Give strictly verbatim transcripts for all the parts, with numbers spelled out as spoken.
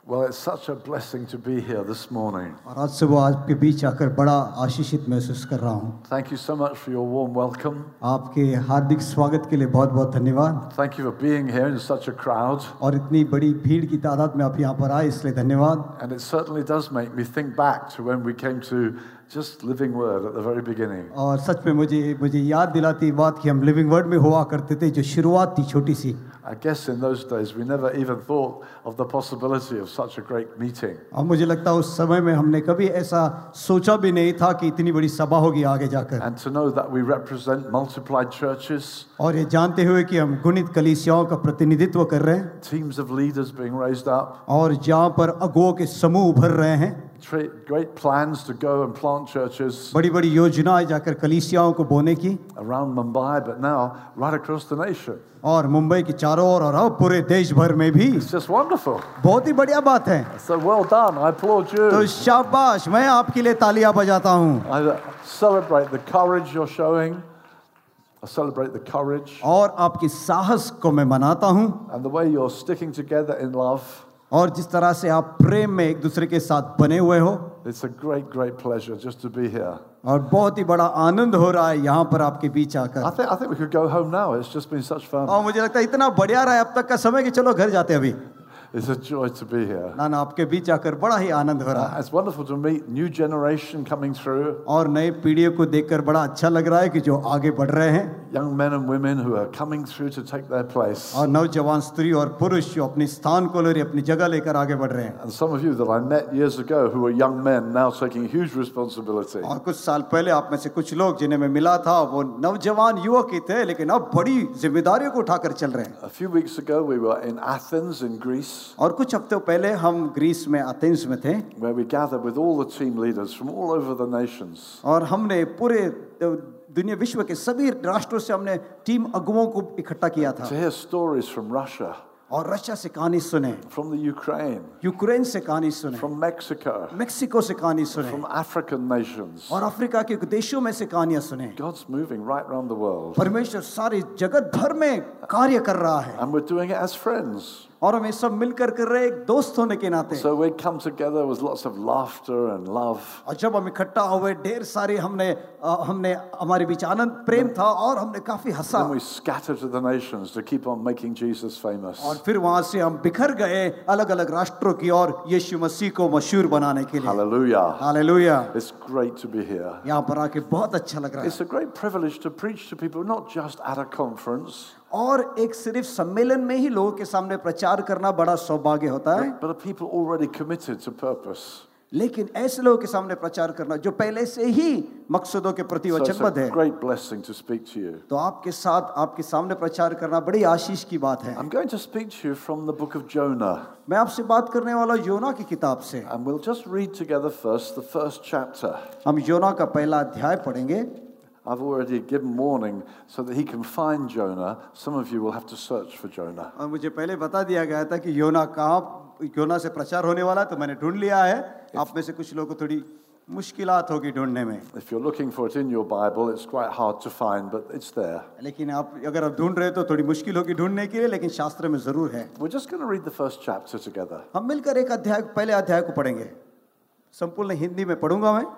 Well, it's such a blessing to be here this morning. और आज सुबह आपके बीच आकर बड़ा आशीषित महसूस कर रहा हूँ. Thank you so much for your warm welcome. आपके हार्दिक स्वागत के लिए बहुत-बहुत धन्यवाद. Thank you for being here in such a crowd. और इतनी बड़ी भीड़ की तादाद में आप यहाँ पर आए इसलिए धन्यवाद. And it certainly does make me think back to when we came to just Living Word at the very beginning. और सच में मुझे मुझे याद दिलाती बात कि हम लिविंग वर्ड में हुआ करते थे जो शुरुआत थी छोटी सी. I guess in those days we never even thought of the possibility of such a great meeting. और मुझे लगता है उस समय में हमने कभी ऐसा सोचा भी नहीं था कि इतनी बड़ी सभा होगी आगे जाकर. And to know that we represent multiplied churches. और ये जानते हुए कि हम गुणित कलीसियाओं का प्रतिनिधित्व कर रहे हैं. Teams of leaders being raised up. और जहाँ पर अगुओं के समूह उभर रहे हैं. Great plans to go and plant churches. बड़ी बड़ी योजनाएं जाकर कलीसियाओं को बोने की. Around Mumbai, but now right across the nation. और मुंबई के चारों ओर और अब पूरे देश भर में भी. It's just wonderful. बहुत ही बढ़िया बात है. So well done. I applaud you. तो शाबाश, मैं आपके लिए तालियां बजाता हूँ. I celebrate the courage you're showing. I celebrate the courage. और आपकी साहस को मैं मनाता हूँ. And the way you're sticking together in love. और जिस तरह से आप प्रेम में एक दूसरे के साथ बने हुए हो. It's a great, great pleasure just to be here. और बहुत ही बड़ा आनंद हो रहा है यहाँ पर आपके बीच आकर. I think I think we could go home now. It's just been such fun. और मुझे लगता है इतना बढ़िया रहा है अब तक का समय कि चलो घर जाते अभी. It's a joy to be here. ना ना आपके बीच आकर बड़ा ही आनंद हो रहा है. It's wonderful to meet new generation coming through. और नए पीढ़ियों को देखकर बड़ा अच्छा लग रहा है कि जो आगे बढ़ रहे हैं. Young men and women who are coming through to take their place. और नौजवान स्त्री और पुरुष जो अपनी स्थान को ले अपनी जगह लेकर आगे बढ़ रहे हैं. And some of you that I met years ago who were young men now taking huge responsibility. और कुछ साल पहले आप में से कुछ लोग जिन्हें मैं मिला था वो नौजवान युवक ही थे लेकिन अब बड़ी जिम्मेदारियों को उठाकर चल रहे हैं. A few weeks ago we were in Athens in Greece. और कुछ हफ्ते पहले हम ग्रीस में एथेंस में थे. Where we gathered with all the team leaders from all over the nations. और हमने पूरे दुनिया विश्व के सभी राष्ट्रों से हमने टीम अगुओं को इकट्ठा किया था. To hear stories from Russia. और रशिया से कहानी सुने. From the Ukraine. यूक्रेन से कहानी सुने. From Mexico. मेक्सिको से कहानी सुने. From African nations. और अफ्रीका के देशों में से कहानियां सुने. God's moving right around the world. परमेश्वर सारे जगत भर में कार्य कर रहा है. And we're doing it as friends. और हम सब मिलकर कर रहे एक दोस्त होने के नाते. So we come together with lots of laughter and love. और जब हम इकट्ठा हुए ढेर सारे हमने हमने हमारे बीच आनंद प्रेम था और हमने काफी हंसा. Then we scatter to the nations to keep on making Jesus famous. और फिर वहां से हम बिखर गए अलग-अलग राष्ट्रों की ओर यीशु मसीह को मशहूर बनाने के लिए. Hallelujah. Hallelujah. It's great to be here. यहाँ पर आके बहुत अच्छा लग रहा है. It's a great privilege to preach to people not just at a conference. और एक सिर्फ सम्मेलन में ही लोगों के सामने प्रचार करना बड़ा सौभाग्य होता है. But are people already committed to purpose? लेकिन ऐसे लोगों के सामने प्रचार करना जो पहले से ही मकसदों के प्रति वचनबद्ध है. So it's a great blessing to speak to you. तो आपके साथ आपके सामने प्रचार करना बड़ी आशीष की बात है. I'm going to speak to you from the book of Jonah. मैं आपसे बात करने वाला योना की किताब से. And we'll just read together first the first chapter. हम योना का पहला अध्याय पढ़ेंगे. I've already given warning so that he can find Jonah. Some of you will have to search for Jonah. और मुझे पहले बता दिया गया था कि योना कहाँ योना से प्रचार होने वाला है तो मैंने ढूंढ लिया है. आप में से कुछ लोगों को थोड़ी मुश्किलात होगी ढूंढने में. If you're looking for it in your Bible, it's quite hard to find, but it's there. लेकिन आप अगर आप ढूंढ रहे हो तो थोड़ी मुश्किल होगी ढूंढने के लिए लेकिन शास्त्र में जरूर है. We're just going to read the first chapter together. हम मिलकर एक अध्याय पहले अध्याय को पढ़ेंगे. संपूर्ण हिंदी में पढ़ूंगा मैं.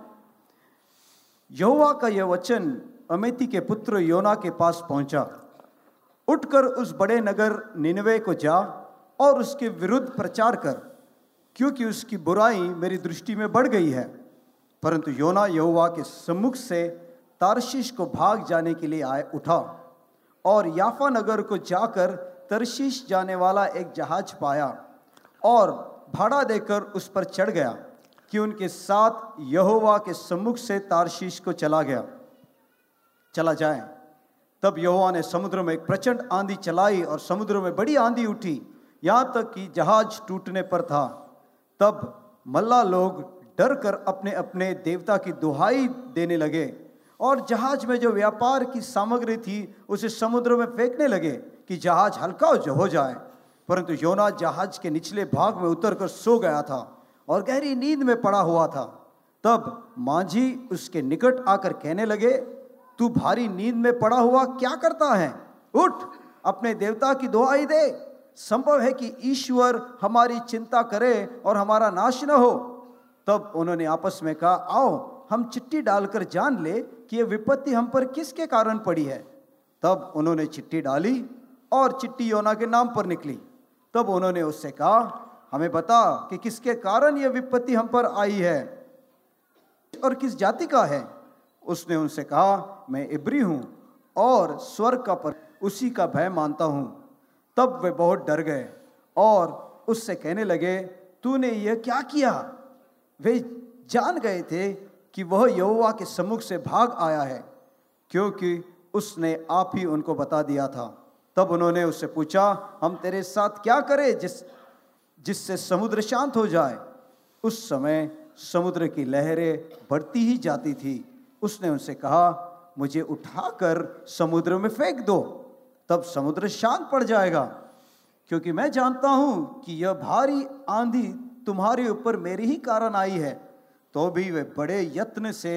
यहोवा का यह वचन अमित्ती के पुत्र योना के पास पहुंचा. उठकर उस बड़े नगर निनवे को जा और उसके विरुद्ध प्रचार कर क्योंकि उसकी बुराई मेरी दृष्टि में बढ़ गई है. परंतु योना यहोवा के सम्मुख से तार्शीश को भाग जाने के लिए आए उठा और याफा नगर को जाकर तार्शीश जाने वाला एक जहाज पाया और भाड़ा देकर उस पर चढ़ गया कि उनके साथ यहोवा के सम्मुख से तार्शीश को चला गया चला जाए. तब यहोवा ने समुद्र में एक प्रचंड आंधी चलाई और समुद्र में बड़ी आंधी उठी यहाँ तक कि जहाज टूटने पर था. तब मल्ला लोग डर कर अपने अपने देवता की दुहाई देने लगे और जहाज में जो व्यापार की सामग्री थी उसे समुद्र में फेंकने लगे कि जहाज हल्का हो जाए. परंतु योना जहाज के निचले भाग में उतरकर सो गया था और गहरी नींद में पड़ा हुआ था. तब मांझी उसके निकट आकर कहने लगे, तू भारी नींद में पड़ा हुआ क्या करता है? उठ, अपने देवता की दुहाई दे संभव है कि ईश्वर हमारी चिंता करे और हमारा नाश न हो। तब उन्होंने आपस में कहा, आओ हम चिट्ठी डालकर जान ले कि यह विपत्ति हम पर किसके कारण पड़ी है। तब उन्होंने चिट्ठी डाली और चिट्ठी योना के नाम पर निकली। तब उन्होंने उससे कहा, हमें बता कि किसके कारण यह विपत्ति हम पर आई है और किस जाति का है। उसने उनसे कहा, मैं इब्री हूं और स्वर्ग का पर उसी का भय मानता हूं। तब वे बहुत डर गए और उससे कहने लगे, तूने यह क्या किया? वे जान गए थे कि वह यहोवा के सम्मुख से भाग आया है, क्योंकि उसने आप ही उनको बता दिया था। तब उन्होंने उससे पूछा, हम तेरे साथ क्या करें जिस जिससे समुद्र शांत हो जाए? उस समय समुद्र की लहरें बढ़ती ही जाती थी। उसने उनसे कहा, मुझे उठाकर समुद्र में फेंक दो, तब समुद्र शांत पड़ जाएगा, क्योंकि मैं जानता हूं कि यह भारी आंधी तुम्हारे ऊपर मेरे ही कारण आई है। तो भी वे बड़े यत्न से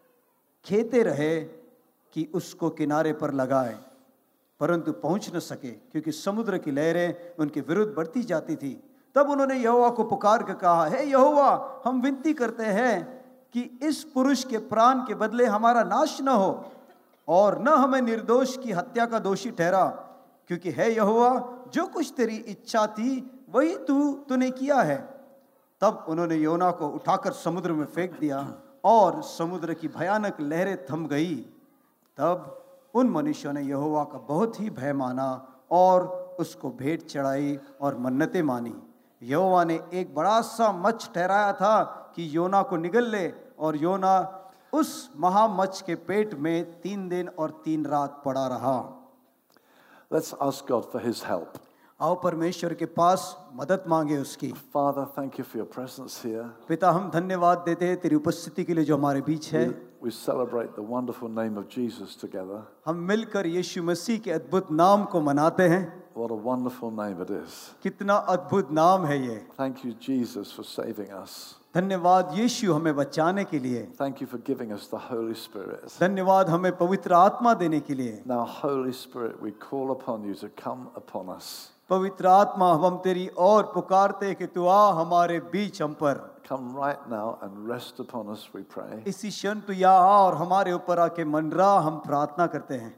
खेते रहे कि उसको किनारे पर लगाए, परंतु पहुंच न सके, क्योंकि समुद्र की लहरें उनके विरुद्ध बढ़ती जाती थी। तब उन्होंने यहोवा को पुकार कर कहा, हे यहोवा, हम विनती करते हैं कि इस पुरुष के प्राण के बदले हमारा नाश न हो और न हमें निर्दोष की हत्या का दोषी ठहरा, क्योंकि हे यहोवा, जो कुछ तेरी इच्छा थी वही तू तूने किया है। तब उन्होंने योना को उठाकर समुद्र में फेंक दिया और समुद्र की भयानक लहरें थम गई। तब उन मनुष्यों ने यहोवा का बहुत ही भय माना और उसको भेंट चढ़ाई और मन्नतें मानी। यहोवा ने एक बड़ा सा मच्छ ठहराया था कि योना को निगल ले, और योना उस महामच्छ के पेट में तीन दिन और तीन रात पड़ा रहा। Let's ask God for his help. आओ परमेश्वर के पास मदद मांगे उसकी। Father, thank you for your presence here. पिता, हम धन्यवाद देते हैं तेरी उपस्थिति के लिए जो हमारे बीच है। We, we celebrate the wonderful name of Jesus together. हम मिलकर यीशु मसीह के अद्भुत नाम को मनाते हैं। What a wonderful name it is. कितना अद्भुत नाम है ये। Thank you, Jesus, for saving us. धन्यवाद यीशु हमें बचाने के लिए। Thank you for giving us the Holy Spirit. धन्यवाद हमें पवित्र आत्मा देने के लिए। Now, Holy Spirit, we call upon you to come upon us. पवित्र आत्मा, हम तेरी ओर पुकारते कि तू आ हमारे बीच हम पर। Come right now and rest upon us, we pray. इसी क्षण तू या आ और हमारे ऊपर आके मंडरा, हम प्रार्थना करते हैं,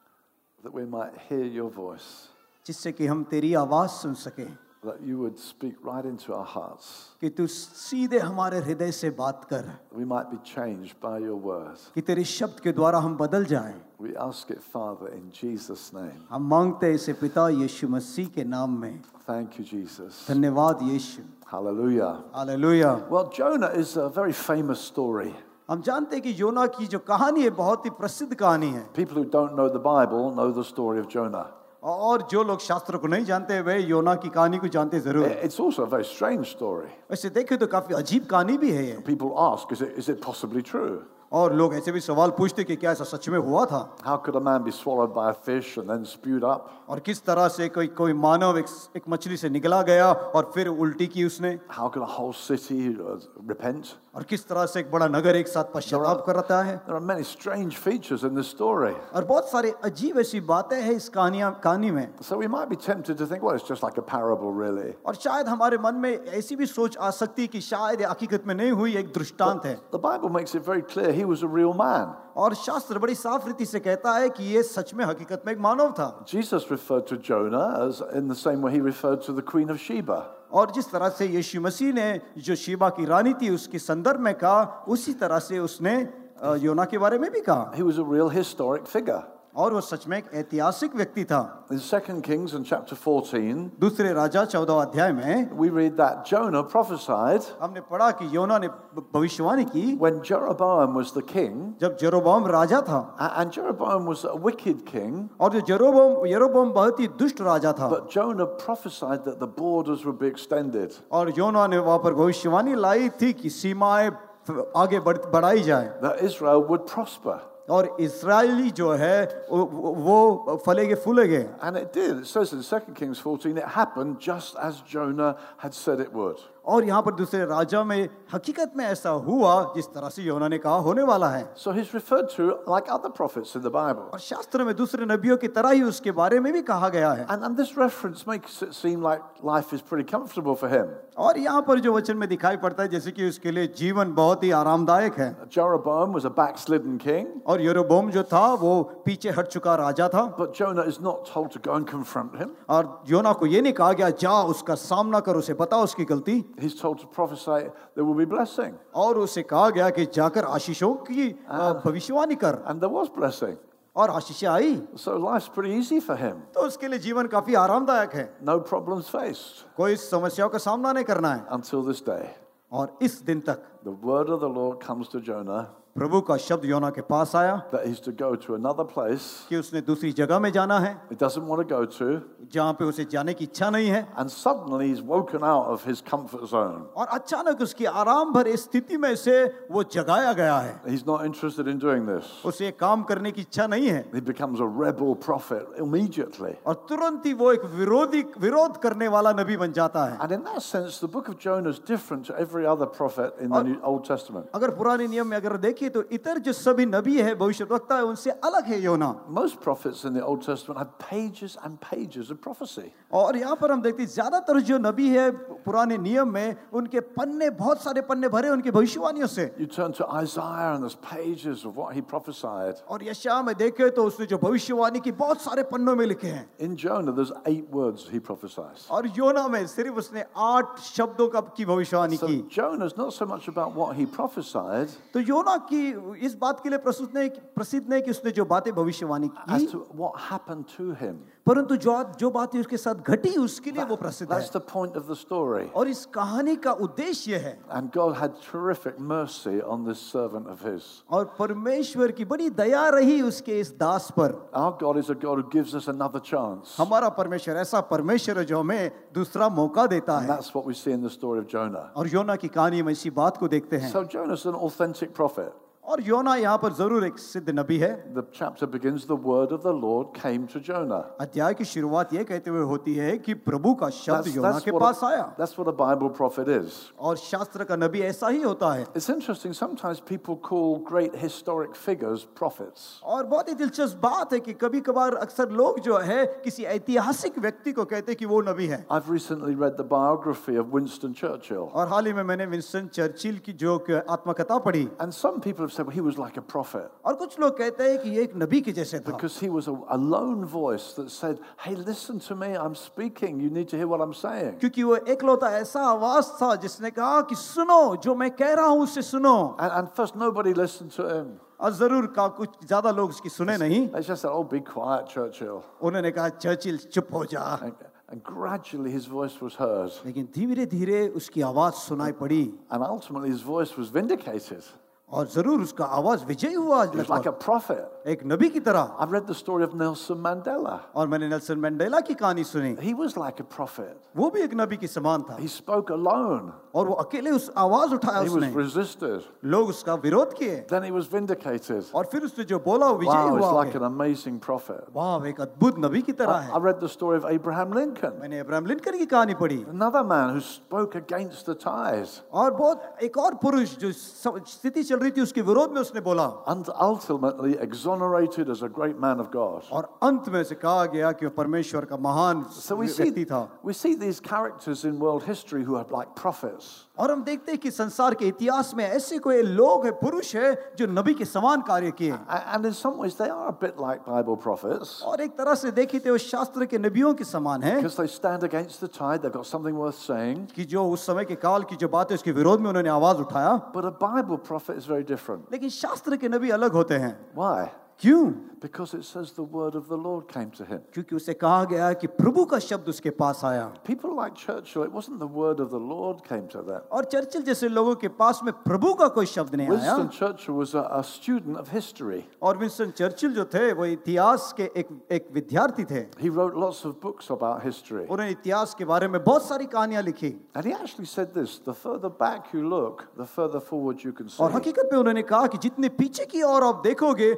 That we might hear your voice. जिससे कि हम तेरी आवाज सुन सके, That you would speak right into our hearts. कि तू सीधे हमारे हृदय से बात कर, We might be changed by your word. कि तेरे शब्द के द्वारा हम बदल जाएं। We ask it, Father, in Jesus' name. हम मांगते हैं इसे पिता यीशु मसीह के नाम में। Thank you, Jesus. धन्यवाद यीशु। Hallelujah. Hallelujah. Well, Jonah is a very famous story. हम जानते हैं कि योना की जो कहानी है बहुत ही प्रसिद्ध कहानी है, People who don't know the Bible know the story of Jonah. और जो लोग शास्त्र को नहीं जानते वे योना की कहानी को जानते जरूर है। It's also a very strange story. वैसे देखें तो काफी अजीब कहानी भी है ये, People ask, is it, is it possibly true? और लोग ऐसे भी सवाल पूछते कि क्या ऐसा सच में हुआ था, How could a man be swallowed by a fish and then spewed up? और किस तरह से कोई कोई मानव एक, एक मछली से निकला गया और फिर उल्टी की उसने, How could a whole city uh, repent? और किस तरह से एक बड़ा नगर एक साथ पश्चाताप करता है। There are many strange features in this story. और बहुत सारे अजीब ऐसी बातें हैं इस कहानियां कहानी में, So we might be tempted to think, well, it's just like a parable, really. और शायद हमारे मन में ऐसी भी सोच आ सकती है कि शायद ये हकीकत में नहीं हुई, एक दृष्टांत है। The Bible makes it very clear he was a real man. और शास्त्र बड़ी साफ रीति से कहता है कि ये सच में हकीकत में एक मानव था। Jesus referred to Jonah as in the same way he referred to the Queen of Sheba. और जिस तरह से यीशु मसीह ने जो शीबा की रानी थी उसके संदर्भ में कहा, उसी तरह से उसने अ, योना के बारे में भी कहा, He was a real historic figure. और वो सच में एक ऐतिहासिक व्यक्ति था। In Second Kings in chapter fourteen, दूसरे राजा चौदह अध्याय में we read that Jonah prophesied हमने पढ़ा कि योना ने भविष्यवाणी की when Jeroboam was the king, जब जेरोबोम राजा था, a- and Jeroboam was a wicked king, और जो जेरोबोम यरोबोम बहुत ही दुष्ट राजा था, but Jonah prophesied that the borders would be extended. और योना ने वहां पर भविष्यवाणी लाई थी कि सीमाएं आगे बढ़ बढ़ाई जाए, That Israel would prosper. और इस्राएली जो है वो, वो फलेगे फूलेगे। And it did. It says in Second Kings fourteen, it happened just as Jonah had said it would. और यहाँ पर दूसरे राजा में हकीकत में ऐसा हुआ जिस तरह से योना ने कहा होने वाला है। So he's referred to like other prophets in the Bible. और शास्त्र में दूसरे नबियों की तरह ही उसके बारे में भी कहा गया है। And, and this reference makes it seem like life is pretty comfortable for him. और यहाँ पर जो वचन में दिखाई पड़ता है जैसे कि उसके लिए जीवन बहुत ही आरामदायक है। Jeroboam was a backslidden king. और यरोबोम जो था वो पीछे हट चुका राजा था। But Jonah is not told to go and confront him. और योना को ये नहीं कहा गया जा उसका सामना कर, उसे बता उसकी गलती। He's told to prophesy there will be blessing. और उसे कहा गया कि जाकर आशीषों की भविष्यवाणी कर। And there was blessing. और आशीषें आई। So life's pretty easy for him. तो उसके लिए जीवन काफी आरामदायक है। No problems faced. कोई समस्याओं का सामना नहीं करना है। Until this day. और इस दिन तक The word of the Lord comes to Jonah प्रभु का शब्द योना के पास आया that he's to go to another place कि उसने दूसरी जगह में जाना है he doesn't want to go to, जहाँ पे उसे जाने की इच्छा नहीं है। and suddenly he's woken out of his comfort zone. और अचानक उसकी आराम भरे स्थिति में से वो जगाया गया है। He's not interested in doing this. उसे काम करने की इच्छा नहीं है। He becomes a rebel prophet immediately. और तुरंत ही वो एक विरोधी विरोध करने वाला नबी बन जाता है। And in that sense, the book of Jonah is different to every other prophet in the New, Old Testament. अगर पुराने नियम में अगर देखिए तो इतर जो सभी नबी है भविष्यवक्ता है उनसे अलग है योना। Most prophets in the Old Testament have pages and pages of prophecy. और यहाँ पर हम देखते हैं ज्यादातर जो नबी है पुराने नियम में उनके पन्ने बहुत सारे पन्ने भरे उनकी भविष्यवाणियों से। You turn to Isaiah and there's pages of what he prophesied. और यशायाह में देखे तो उसने जो भविष्यवाणी की बहुत सारे पन्नों में लिखे हैं। In Jonah, there's eight words he prophesies. और योना में सिर्फ उसने आठ शब्दों का की भविष्यवाणी So की। Jonah's not so much about what he prophesied तो योना की इस बात के लिए प्रसिद्ध नहीं प्रसिद्ध नहीं कि उसने जो बातें भविष्यवाणी as की, to what happened to him. परंतु जो जो बातें उसके साथ घटी उसके लिए वो प्रसिद्ध है। That's the point of the story. और इस कहानी का उद्देश्य है। And God had terrific mercy on this servant of his. और परमेश्वर की बड़ी दया रही उसके इस दास पर। Our God is a God who gives us another chance. हमारा परमेश्वर ऐसा परमेश्वर है जो हमें दूसरा मौका देता And है। that's what we see in the story of Jonah. और योना की कहानी में इसी बात को देखते हैं। So Jonah's an authentic prophet. और योना यहाँ पर जरूर एक सिद्ध नबी है। The chapter begins, the word of the Lord came to Jonah. अध्याय की शुरुआत ये कहते हुए होती है कि प्रभु का शब्द That's, योना that's, के what पास a, आया। that's what a Bible prophet is. और शास्त्र का नबी ऐसा ही होता है। It's interesting, sometimes people call great historic figures prophets. और बहुत ही दिलचस्प बात है कि कभी कभार अक्सर लोग जो है किसी ऐतिहासिक व्यक्ति को कहते हैं कि वो नबी है। I've recently read the biography of Winston Churchill. और हाल ही में मैंने विंस्टन चर्चिल की जो आत्मकथा पढ़ी। And some people have said, well, he was like a prophet. और कुछ लोग कहते हैं कि ये एक नबी के जैसे था। Because he was a, a lone voice that said, hey, listen to me, I'm speaking, you need to hear what I'm saying. क्योंकि वो एकलौता ऐसा आवाज था जिसने कहा कि सुनो जो मैं कह रहा हूँ उसे सुनो। And, and first nobody listened to him. और जरूर का कुछ ज्यादा लोग उसकी सुने नहीं। They just said, oh, be quiet, Churchill. उन्होंने कहा चर्चिल चुप हो जा। And, and gradually his voice was heard. लेकिन धीरे धीरे उसकी आवाज सुनाई पड़ी। And ultimately his voice was vindicated. और जरूर उसका आवाज विजयी हुआ। He was like a prophet. एक नबी की तरह। I've read the story of Nelson Mandela. और मैंने नेल्सन मंडेला की कहानी सुनी। He was like a prophet. वो भी एक नबी के समान था। He spoke alone. और वो अकेले उस आवाज उठाया He was उसने। resisted. लोग उसका विरोध किए। Then he was vindicated. और फिर उसने जो बोला वो विजयी Wow, हुआ। it's like an amazing prophet. वाह, एक अद्भुत नबी की तरह I, I है। read the story of Abraham Lincoln. मैंने अब्राहम लिंकन की कहानी पढ़ी। Another man who spoke against the tithes. और बहुत एक और पुरुष जो स्थिति चल रही थी उसके विरोध में उसने बोला। And ultimately exonerated as a great man of God. और अंत में से कहा गया कि वो परमेश्वर का महान So we व्यक्ति see, था। we see these characters in world history who are like prophets. और हम देखते हैं कि संसार के इतिहास में ऐसे कोई लोग हैं, पुरुष है जो नबी के समान कार्य किए। A- And in some ways they are a bit like Bible prophets. और एक तरह से देखिए तो वो शास्त्र के नबियों के समान है Because they stand against the tide, they've got something worth saying. कि जो उस समय के काल की जो बात है उसके विरोध में उन्होंने आवाज उठाया। But a Bible prophet is very different. लेकिन शास्त्र के नबी अलग होते हैं। Why? क्यों? Because it says the word of the Lord came to him. क्योंकि उसे कहा गया है कि प्रभु का शब्द उसके पास आया। People like Churchill, it wasn't the word of the Lord came to them. और चर्चिल जैसे लोगों के पास में प्रभु का कोई शब्द नहीं आया। Winston Churchill was a, a student of history. और विंस्टन चर्चिल जो थे वो इतिहास के एक एक विद्यार्थी थे। He wrote lots of books about history. उन्होंने इतिहास के बारे में बहुत सारी कहानियां लिखी। And he actually said this, the further back you look, the further forward you can see. और हकीकत में उन्होंने कहा कि जितने पीछे की ओर आप देखोगे उतने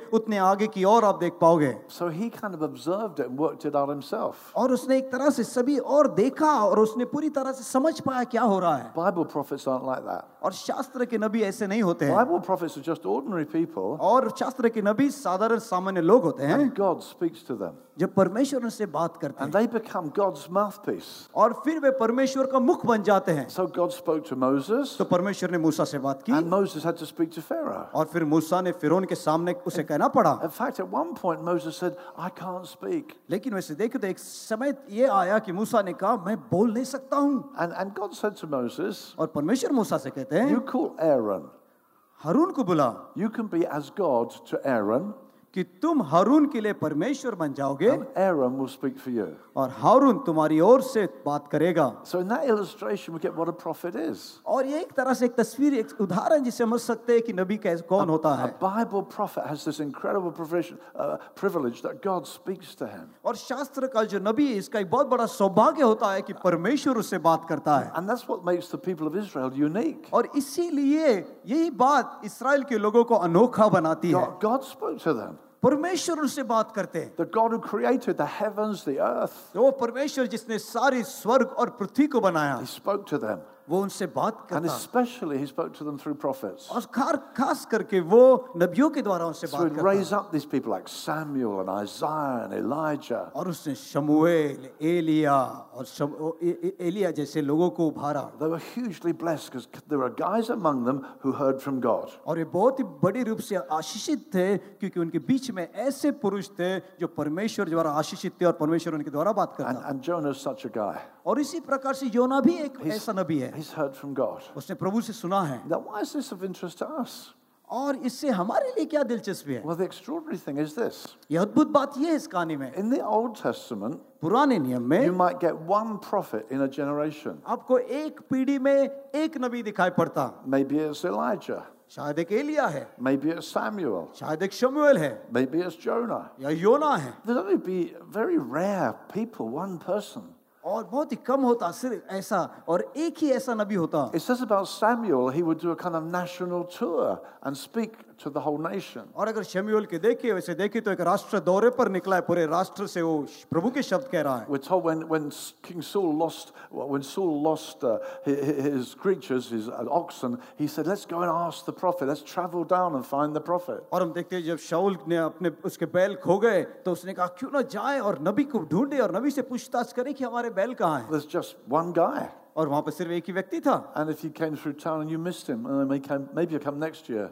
आगे की ओर आप देख पाओगे। So he kind of observed it and worked it out himself. और उसने एक तरह से सभी और देखा और उसने पूरी तरह से समझ पाया क्या हो रहा है। Bible prophets aren't like that. और शास्त्र के नबी ऐसे नहीं होते हैं। Bible prophets are just ordinary people, और शास्त्र के नबी साधारण सामान्य लोग होते हैं and God speaks to them. जब परमेश्वर उनसे बात करते And हैं they become God's mouthpiece. और फिर वे परमेश्वर का मुख बन जाते हैं। So God spoke to Moses, तो परमेश्वर ने मूसा से बात की and Moses had to speak to Pharaoh. और फिर मूसा ने फिरौन के सामने उसे कहना पड़ा। In fact, at one point, Moses said, I can't speak. लेकिन वैसे देखे तो एक समय ये आया कि मूसा ने कहा मैं बोल नहीं सकता हूँ। And, and God said to Moses, और परमेश्वर मूसा से कहते हैं you call Aaron. हारून को बुला You can be as God to Aaron, कि तुम हारून के लिए परमेश्वर बन जाओगे and Aaron will speak for you. और हारून तुम्हारी ओर से बात करेगा। So in that illustration, we get what a prophet is. और ये एक तरह से एक तस्वीर, एक उदाहरण जिसे समझ सकते हैं कि नबी कैसे कौन होता A है। Bible prophet has this incredible provision, uh, privilege that God speaks to him. और शास्त्र का जो नबी है इसका एक बहुत बड़ा सौभाग्य होता है कि परमेश्वर उससे बात करता है। And that's what makes the people of Israel unique. और इसीलिए यही बात इस्राएल के लोगों को अनोखा बनाती है। God, God spoke to them. परमेश्वर उनसे बात करते हैं। The God who created the heavens, the earth, तो वो परमेश्वर जिसने सारी स्वर्ग और पृथ्वी को बनाया he spoke to them. वो उनसे बात And करता especially he spoke to them through prophets. और खास खास करके वो नबियों के द्वारा उनसे So बात he'd करता raise up these people like Samuel and Isaiah and Elijah. और उसने शमूएल, एलिया और शम, ओ- ए- ए- एलिया जैसे लोगों को उभारा। They were hugely blessed because there were guys among them who heard from God. और ये बहुत ही बड़ी रूप से आशीषित थे क्योंकि उनके बीच में ऐसे पुरुष थे जो परमेश्वर द्वारा आशीषित थे और परमेश्वर उनके द्वारा बात And, करता। and Jonah is such a guy. और इसी प्रकार से योना भी एक ऐसा नबी है। He's heard from God. उसने प्रभु से सुना है। Now, why is this of interest to us? और इससे हमारे लिए क्या दिलचस्पी है? Well, the extraordinary thing is this. ये अद्भुत बात ये है इस कहानी में, In the Old Testament, पुराने नियम you में might get one prophet in a generation. आपको एक पीढ़ी में एक नबी दिखाई पड़ता। Maybe it's Elijah. शायद एक एलिया है, Maybe it's Samuel. शायद एक शमूएल है Maybe it's Jonah. या योना है। There'd only be very rare people, one person. और बहुत ही कम होता सिर्फ ऐसा, और एक ही ऐसा नबी होता। It says about Samuel, he would do a kind of national tour and speak to the whole nation. और अगर शमूएल के देखे वैसे देखे तो एक राष्ट्र दौरे पर निकला है, पूरे राष्ट्र से वो प्रभु के शब्द कह रहा है। We're told when, when King Saul lost, when Saul lost uh, his, his creatures, his oxen, he said, let's go and ask the prophet. Let's travel down and find the prophet. और हम देखते हैं जब शाऊल ने अपने उसके बैल खो गए तो उसने कहा क्यों ना जाए और नबी को ढूंढे और नबी से पूछताछ करे कि हमारे बैल कहाँ हैं। There's just one guy. और वहां पर सिर्फ एक ही व्यक्ति था। And if you came through town and you missed him, uh, maybe come- maybe you'll come next year.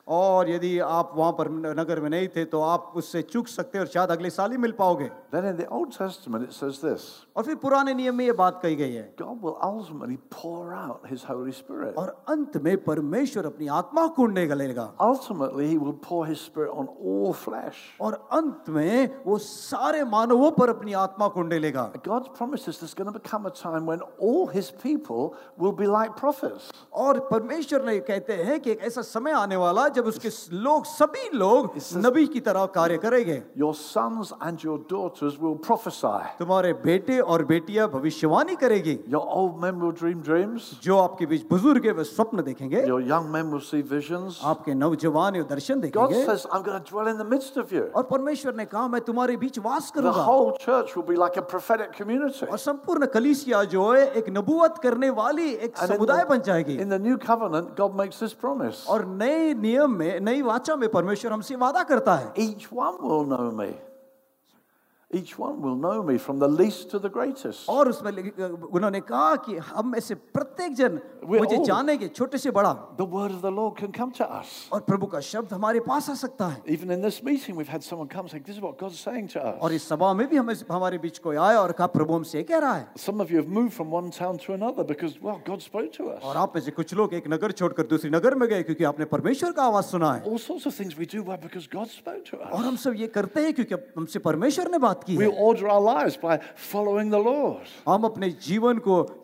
और यदि आप वहां पर नगर में नहीं थे तो आप उससे चूक सकते और शायद अगले साल ही मिल पाओगे। Then in the Old Testament it says this. और फिर पुराने नियम में ये बात कही गई है, God will ultimately pour out his Holy Spirit. और अंत में परमेश्वर अपनी आत्मा को निगलेगा Ultimately, he will pour his Spirit on all flesh. और अंत में वो सारे मानवों पर अपनी आत्मा को निगलेगा। God's promises there's going to become a time when all his people will be like prophets. और परमेश्वर ने कहते हैं कि एक ऐसा समय आने वाला जब उसके लोग सभी लोग नबी की तरह कार्य करेंगे। Your sons and your daughters will prophesy. तुम्हारे बेटे और बेटियां भविष्यवाणी करेगी। Your old men will dream dreams. जो आपके बीच बुजुर्ग है वे स्वप्न देखेंगे। Your young men will see visions. आपके नौजवान ये दर्शन God देखेंगे। says, I'm going to dwell in the midst of you. और परमेश्वर ने कहा मैं तुम्हारे बीच वास The करूंगा। whole church will be like a prophetic community. और संपूर्ण कलीसिया जो है एक नबूवत करने वाली एक And in समुदाय बन the, जाएगी। in the new covenant, God makes this promise. और नए नियम में, नई वाचा में परमेश्वर हमसे वादा करता है, Each one will know me. Each one will know me from the least to the greatest. और उसमें लिख- उन्होंने कहा कि हम में से प्रत्येक जन We're मुझे all- जानेंगे, छोटे से बड़ा, The word of the Lord can come to us. और प्रभु का शब्द हमारे पास आ सकता है। Even in this meeting, we've had someone come saying, this is what God's saying to और us. इस सभा में भी हमें हमारे बीच कोई आया और कहा प्रभु हमसे कह रहा है। Some of you have moved from one town to another because, well, God spoke to और us. आप में से कुछ लोग एक नगर छोड़कर दूसरी नगर में गए क्योंकि आपने परमेश्वर का आवाज सुना है। All sorts of things we do well because God spoke to और हम us. सब ये करते हैं क्योंकि हमसे परमेश्वर ने बात की We है। order our lives by following the Lord. हम अपने जीवन को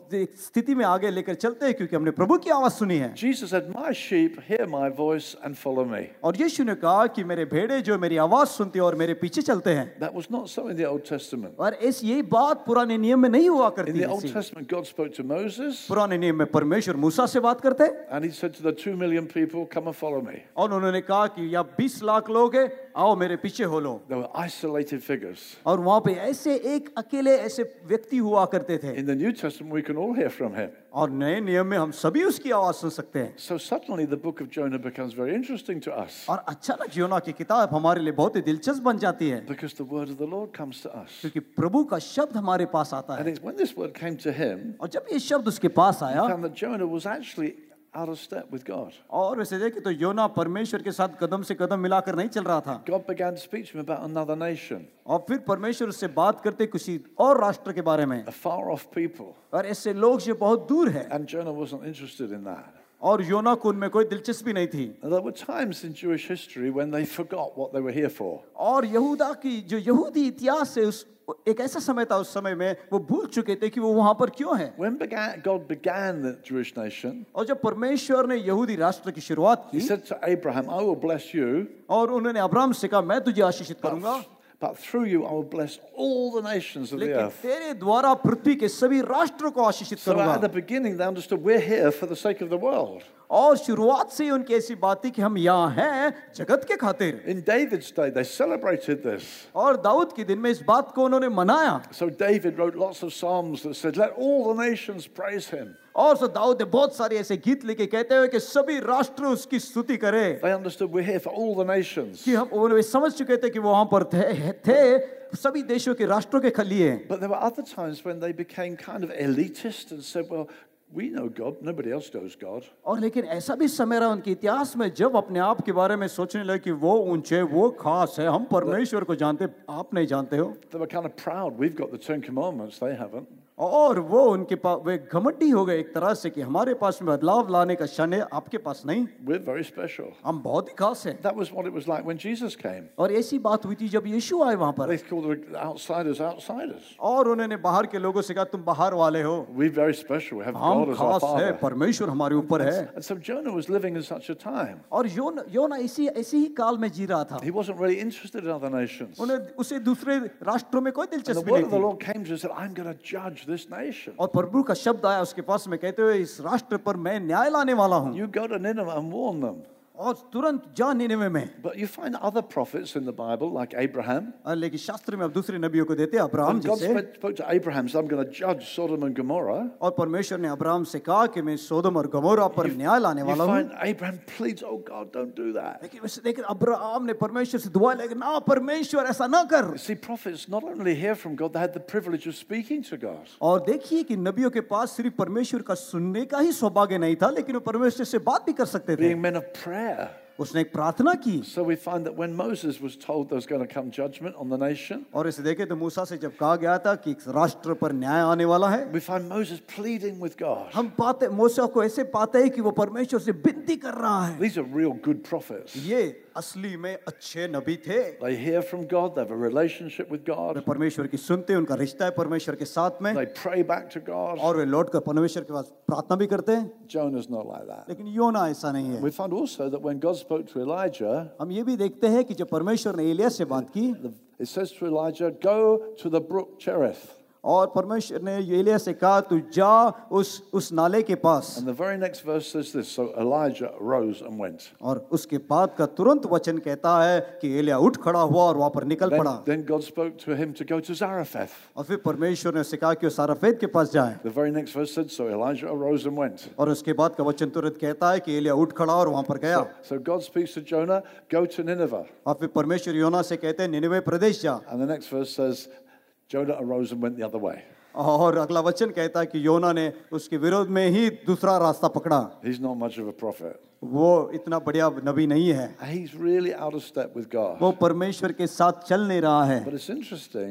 स्थिति में आगे लेकर चलते हैं क्योंकि हमने प्रभु की आवाज सुनी है। Jesus said, "My sheep hear my voice and follow me." और यीशु ने कहा कि मेरे भेड़े जो मेरी आवाज सुनते हैं और मेरे पीछे चलते हैं। That was not so in the Old Testament. और इस यही बात पुराने नियम में नहीं हुआ In करती the Old थी। Testament, God spoke to Moses, पुराने नियम में परमेश्वर मूसा से बात करते and he said to the two million people, "Come and follow me." और उन्होंने कहा कि या बीस लाख लोग हैं, आओ मेरे पीछे हो लो। They were isolated figures. और वहां पे ऐसे एक अकेले ऐसे व्यक्ति हुआ करते थे। In the New Testament, we can all hear from him. और नए नियम में हम सभी उसकी आवाज सुन सकते हैं। So suddenly the book of Jonah becomes very interesting to us, और अचानक योना की किताब हमारे लिए बहुत ही दिलचस्प बन जाती है because the word of the Lord comes to us. क्योंकि प्रभु का शब्द हमारे पास आता And है। it's when this word came to him, और जब ये शब्द उसके पास he आया found that Jonah was actually out of step with God. और वैसे देखे तो योना परमेश्वर के साथ कदम से कदम मिलाकर नहीं चल रहा था। God began to speak to him about another nation, और फिर परमेश्वर उससे बात करते किसी और राष्ट्र के बारे में a far off people. और ऐसे लोग जो बहुत दूर है And Jonah wasn't interested in that. और योना को उनमें कोई दिलचस्पी नहीं थी। And there were times in Jewish history when they forgot what they were here for. और यहूदा की जो यहूदी इतिहास है उस एक ऐसा समय था उस समय में वो भूल चुके थे कि वो वहां पर क्यों है। When began, God began the Jewish nation, और जब परमेश्वर ने यहूदी राष्ट्र की शुरुआत he की said to Abraham, "I will bless you, और उन्होंने अब्राहम से कहा मैं तुझे आशीषित करूंगा but, but through you I will bless all the nations of the लेकिन earth." तेरे द्वारा पृथ्वी के सभी राष्ट्रों को आशीषित So at the करूंगा। beginning they understood we're here for the sake of the world. और शुरुआत से ही उनकी ऐसी बात थी कि हम यहाँ हैं जगत के खातिर। In David's day they celebrated this. और दाऊद के दिन में इस बात को उन्होंने मनाया। So David wrote lots of psalms that said, "Let all the nations praise him." और सो दाऊद ने बहुत सारे ऐसे गीत लिखे कहते हुए कि सभी राष्ट्र उसकी स्तुति करें। They understood we're here for all the nations. कि हम वो समझ चुके थे कि वो वहां पर थे, थे सभी देशों के राष्ट्रों के लिए। But there were other times when they became kind of elitist and said, "Well, we know God, nobody else knows God." और लेकिन ऐसा भी समय रहा उनके इतिहास में जब अपने आप के बारे में सोचने लगे कि वो ऊंचे वो खास है, हम परमेश्वर को जानते, आप नहीं जानते हो। They were kind of proud. We've got the Ten Commandments, they haven't. और वो उनके पास वे घमंडी हो गए एक तरह से कि हमारे पास में बदलाव लाने का क्षण है, आपके पास नहीं। We're very special. हम बहुत ही खास हैं। That was what it was like when Jesus came. और ऐसी बात हुई थी जब यीशु आए वहां पर। They called the outsiders outsiders. और उन्होंने बाहर के लोगों से कहा तुम बाहर वाले हो, We're very special. We have हम God as our खास है, Father. परमेश्वर हमारे ऊपर है। And so Jonah was living in such a time. और योना योना इसी ऐसे ही काल में जी रहा था। He wasn't really interested in other nations. And उन्हें उसे दूसरे राष्ट्रों में कोई the दिलचस्पी word नहीं of the थी। Lord came to him and said, "I'm going to judge this nation." और प्रभु का शब्द आया उसके पास में कहते हुए इस राष्ट्र पर मैं न्याय लाने वाला हूँ। You go to Nineveh and warn them. और तुरंत जा निनेवे में। But you find other prophets in the Bible, like Abraham. और लेकिन शास्त्र में अब दूसरे नबियों को देते हैं अब्राहम And God जैसे। spoke spoke to Abraham, said, "I'm going to judge Sodom and Gomorrah." और परमेश्वर ने अब्राहम से कहा कि मैं सोदम और गमोरा पर न्याय लाने You वाला हूँ। find Abraham pleads, "Oh God, don't do that." लेकिन वैसे लेकिन अब्राहम ने परमेश्वर से दुआ लेकिन ना परमेश्वर ऐसा ना कर। See, prophets not only hear from God, they had the privilege of speaking to God. और देखिए कि नबियों के पास सिर्फ परमेश्वर का सुनने का ही सौभाग्य नहीं था लेकिन वो परमेश्वर से बात भी कर सकते थे। Being men of prayer. उसने एक प्रार्थना की। So we find that when Moses was told there was going to come judgment on the nation, और इसे देखे तो मूसा से जब कहा गया था कि इस राष्ट्र पर न्याय आने वाला है, we find Moses pleading with God. हम पाते मूसा को ऐसे पाते हैं कि वो परमेश्वर से विनती कर रहा है। These are real good prophets. ये असली में अच्छे नबी थे। They hear from God, they have a relationship with way God, परमेश्वर की सुनते हैं, उनका रिश्ता है परमेश्वर के साथ में, they pray back to God. और वे लौट कर परमेश्वर के पास प्रार्थना भी करते हैं। Jonah's not like that. लेकिन योना ऐसा नहीं है। We find also that when God spoke to Elijah, हम ये भी देखते हैं कि जब परमेश्वर ने एलिया से बात की the- it says to Elijah, "Go to the brook Cherith." और परमेश्वर ने एलिया से कहा तू जा उस उस नाले के पास। And the very next verse says this, so Elijah arose and went. और उसके बाद का तुरंत वचन कहता है कि एलिया उठ खड़ा हुआ और वहां पर निकल Then, पड़ा। then God spoke to him to go to Zarephath. और फिर परमेश्वर ने उसे कहा कि वो सारफेद के पास जाए। The very next verse said, so Elijah arose and went. और उसके बाद का वचन तुरंत कहता है कि एलिया उठ खड़ा और वहां पर गया। So, so God speaks to Jonah, go to Nineveh. और फिर परमेश्वर योना से कहते हैं निनिवे प्रदेश जा। And the next verse says, Jonah arose and went the other way. और अगला वचन कहता है कि योना ने उसके विरोध में ही दूसरा रास्ता पकड़ा। He's not much of a prophet. वो इतना बढ़िया नबी नहीं है। He's really out of step with God. वो परमेश्वर के साथ चल नहीं रहा है। But it's interesting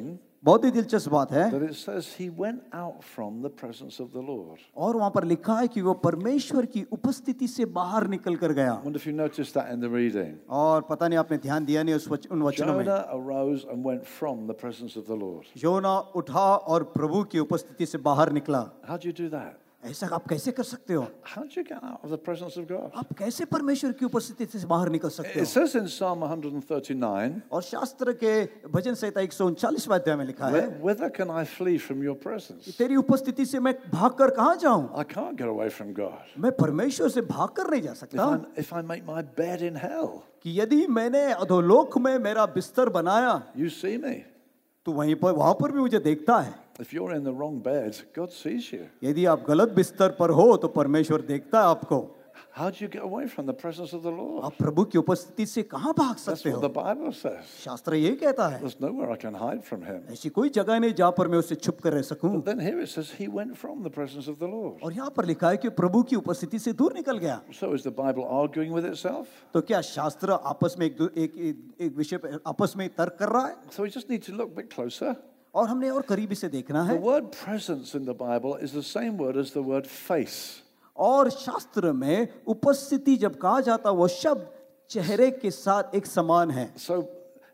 बहुत ही दिलचस्प बात है। that it says he went out from the presence of the Lord. और वहां पर लिखा है कि वो परमेश्वर की उपस्थिति से बाहर निकल कर गया। I wonder if you noticed that in the reading. और पता नहीं आपने ध्यान दिया नहीं उस वच, उन वचनों में। Jonah arose and went from the presence of the Lord. योना उठा और प्रभु की उपस्थिति से बाहर निकला। How do you do that? ऐसा आप कैसे कर सकते हो? How do you get out of the presence of God? आप कैसे परमेश्वर की उपस्थिति से बाहर निकल सकते It हो? says in Psalm one thirty-nine, और शास्त्र के भजन संहिता एक सौ उनचालीसवां अध्याय में लिखा है, "Where- whither can I flee from your presence? तेरी उपस्थिति से मैं भागकर कहाँ जाऊं? I can't get away from God. मैं परमेश्वर से भागकर नहीं जा If सकता। I, if I make my bed in hell, कि यदि मैंने अधोलोक में मेरा बिस्तर बनाया, you see me. तो वहीं पर वहां पर भी मुझे देखता है। If you're in the wrong bed, God sees you. यदि आप गलत बिस्तर पर हो तो परमेश्वर देखता है आपको। How do you get away from the presence of the Lord? आप प्रभु की उपस्थिति से कहाँ भाग That's सकते what the हो? Bible says. शास्त्र ये कहता है। There's nowhere I can hide from him. ऐसी कोई जगह नहीं जहाँ पर मैं उससे छुप कर रह सकूं। But then here it says he went from the presence of the Lord. और यहाँ पर लिखा है कि प्रभु की उपस्थिति से दूर निकल गया। So is the Bible arguing with itself? तो क्या शास्त्र आपस में एक दू- एक एक, एक विषय पर आपस में तर्क कर रहा है? So we just need to look a bit closer. और हमने और करीबी से देखना The है। word presence in the Bible is the same word as the word face. और शास्त्र में उपस्थिति जब कहा जाता वो शब्द चेहरे के साथ एक समान है। So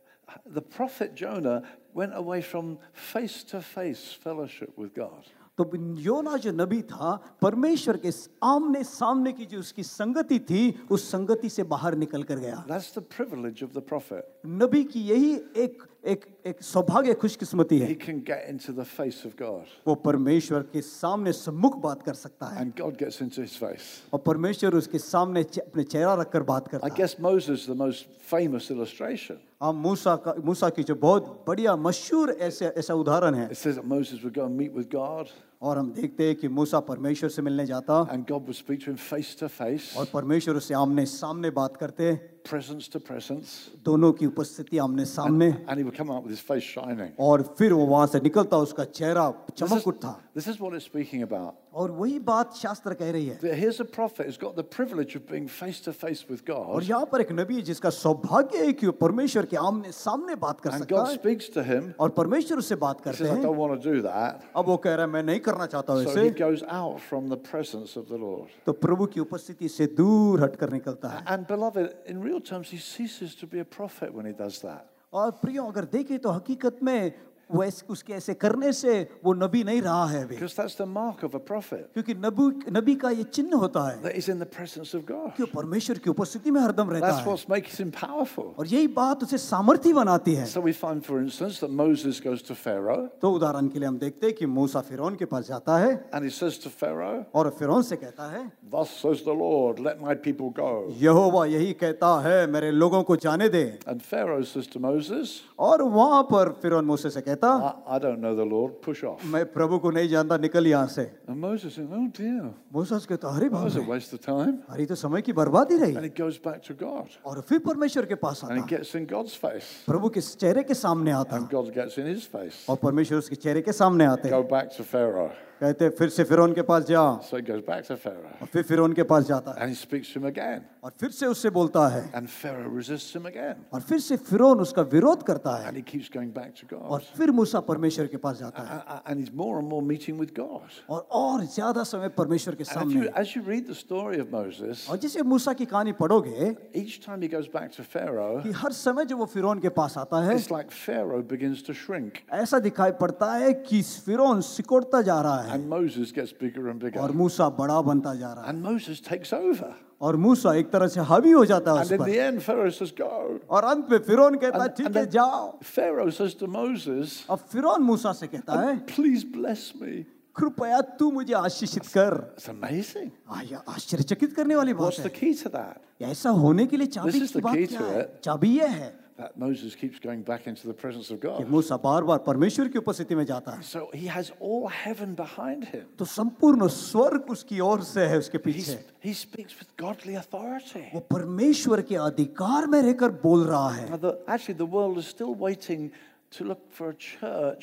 the prophet Jonah went away from face to face fellowship with God. तो योना जो नबी था परमेश्वर के आमने सामने की जो उसकी संगति थी उस संगति से बाहर निकल कर गया। That's the privilege of the prophet. नबी की यही एक एक एक सौभाग्य खुशकिस्मती है। He can get into the face of God. वो परमेश्वर के सामने सम्मुख बात कर सकता है And God gets into his face. और परमेश्वर उसके सामने चे- अपने चेहरा रखकर बात करता I है। guess Moses is the most famous illustration. हम मूसा का मूसा की जो बहुत बढ़िया मशहूर ऐसे ऐसा उदाहरण है। It says that Moses would go and meet with God, और हम देखते हैं कि मूसा परमेश्वर से मिलने जाता and God would speak to him face to face, और परमेश्वर उससे आमने सामने बात करते, presence to presence, दोनों की उपस्थिति आमने सामने। and he would come out with his face shining. और फिर वो वहां से निकलता उसका चेहरा This चमक is, उठता। this is what it's speaking about. और वही बात शास्त्र कह रही है। That here's a prophet who's got the privilege of being face to face with और God, यहाँ पर एक नबी है जिसका सौभाग्य है कि वो परमेश्वर के आमने सामने बात कर and सकता God है speaks to him. और परमेश्वर उससे बात He करते says, I हैं। don't want to do that. अब वो कह रहा है मैं नहीं करना चाहता So वैसे। he goes out from the presence of the Lord. तो प्रभु की उपस्थिति से दूर हटकर निकलता है। And beloved, in real terms, he ceases to be a prophet when he does that. और प्रियो अगर देखें तो हकीकत में वैसे उसके ऐसे करने से वो नबी नहीं रहा है अभी। Because that's the mark of a prophet, क्योंकि नबी नबी का ये चिन्ह होता है that he's in the presence of God. कि वो परमेश्वर की उपस्थिति में हरदम रहता That's है what makes him powerful. और यही बात उसे सामर्थ्य बनाती है। So we find, for instance, that Moses goes to Pharaoh तो उदाहरण के लिए हम देखते हैं कि मूसा फिरौन के पास जाता है and he says to Pharaoh, और फिरौन से कहता है Thus says the Lord, let my people go. यहोवा यही कहता है मेरे लोगों को जाने दे। And Pharaoh says to Moses, और वहां पर फिरौन मूसे से कहता I, I don't know the Lord, push off. मैं प्रभु को नहीं जानता, निकल यहाँ से। And Moses says, oh dear, मूसा से कहता अरे that बाप was a रे, waste of time. अरे तो समय की बर्बादी रही। And he goes back to God और फिर परमेश्वर के पास and he आता, gets in God's face. प्रभु के चेहरे के सामने आता And God gets in his face. और परमेश्वर उसके चेहरे के सामने आते Go back to Pharaoh. कहते फिर से फिरौन के पास जा। So he goes back to Pharaoh और फिर फिरौन के पास जाता है and he speaks to him again. और फिर से उससे बोलता है And Pharaoh resists him again. और फिर से फिरौन उसका विरोध करता है And he keeps going back to और God. फिर मूसा परमेश्वर के पास जाता है A- a- And he's more and more meeting with God. और और ज्यादा समय परमेश्वर के And if सामने। you, as you read the story of Moses, और जैसे मूसा की कहानी पढ़ोगे each time he goes back to Pharaoh, कि हर समय जब वो फिरौन के पास आता है it's like Pharaoh begins to shrink ऐसा दिखाई पड़ता है कि फिरौन सिकुड़ता जा रहा है and Moses gets bigger and bigger. और मूसा बड़ा बनता जा रहा है And Moses takes over. और मूसा एक तरह से हावी हो जाता है And उस in पर। the end, Pharaoh says, Go. और अंत में फिरौन कहता है And- ठीक and है then जाओ। Pharaoh says to Moses, अब फिरौन मूसा से कहता है Please bless me. कृपया तू मुझे आशीषित कर। It's amazing. आ, यह आश्चर्यचकित करने वाली बात What's है। the key to that? ऐसा होने के लिए चाबी This is की the बात key क्या to है? it. चाबी ये है That Moses keeps going back into the presence of कि God. मूसा बार बार परमेश्वर की उपस्थिति में जाता है So he has all heaven behind him. तो संपूर्ण स्वर्ग उसकी ओर से है उसके He's, पीछे। he speaks with godly authority. वो परमेश्वर के अधिकार में रहकर बोल रहा है। Now, the, actually, the world is still waiting to look for a church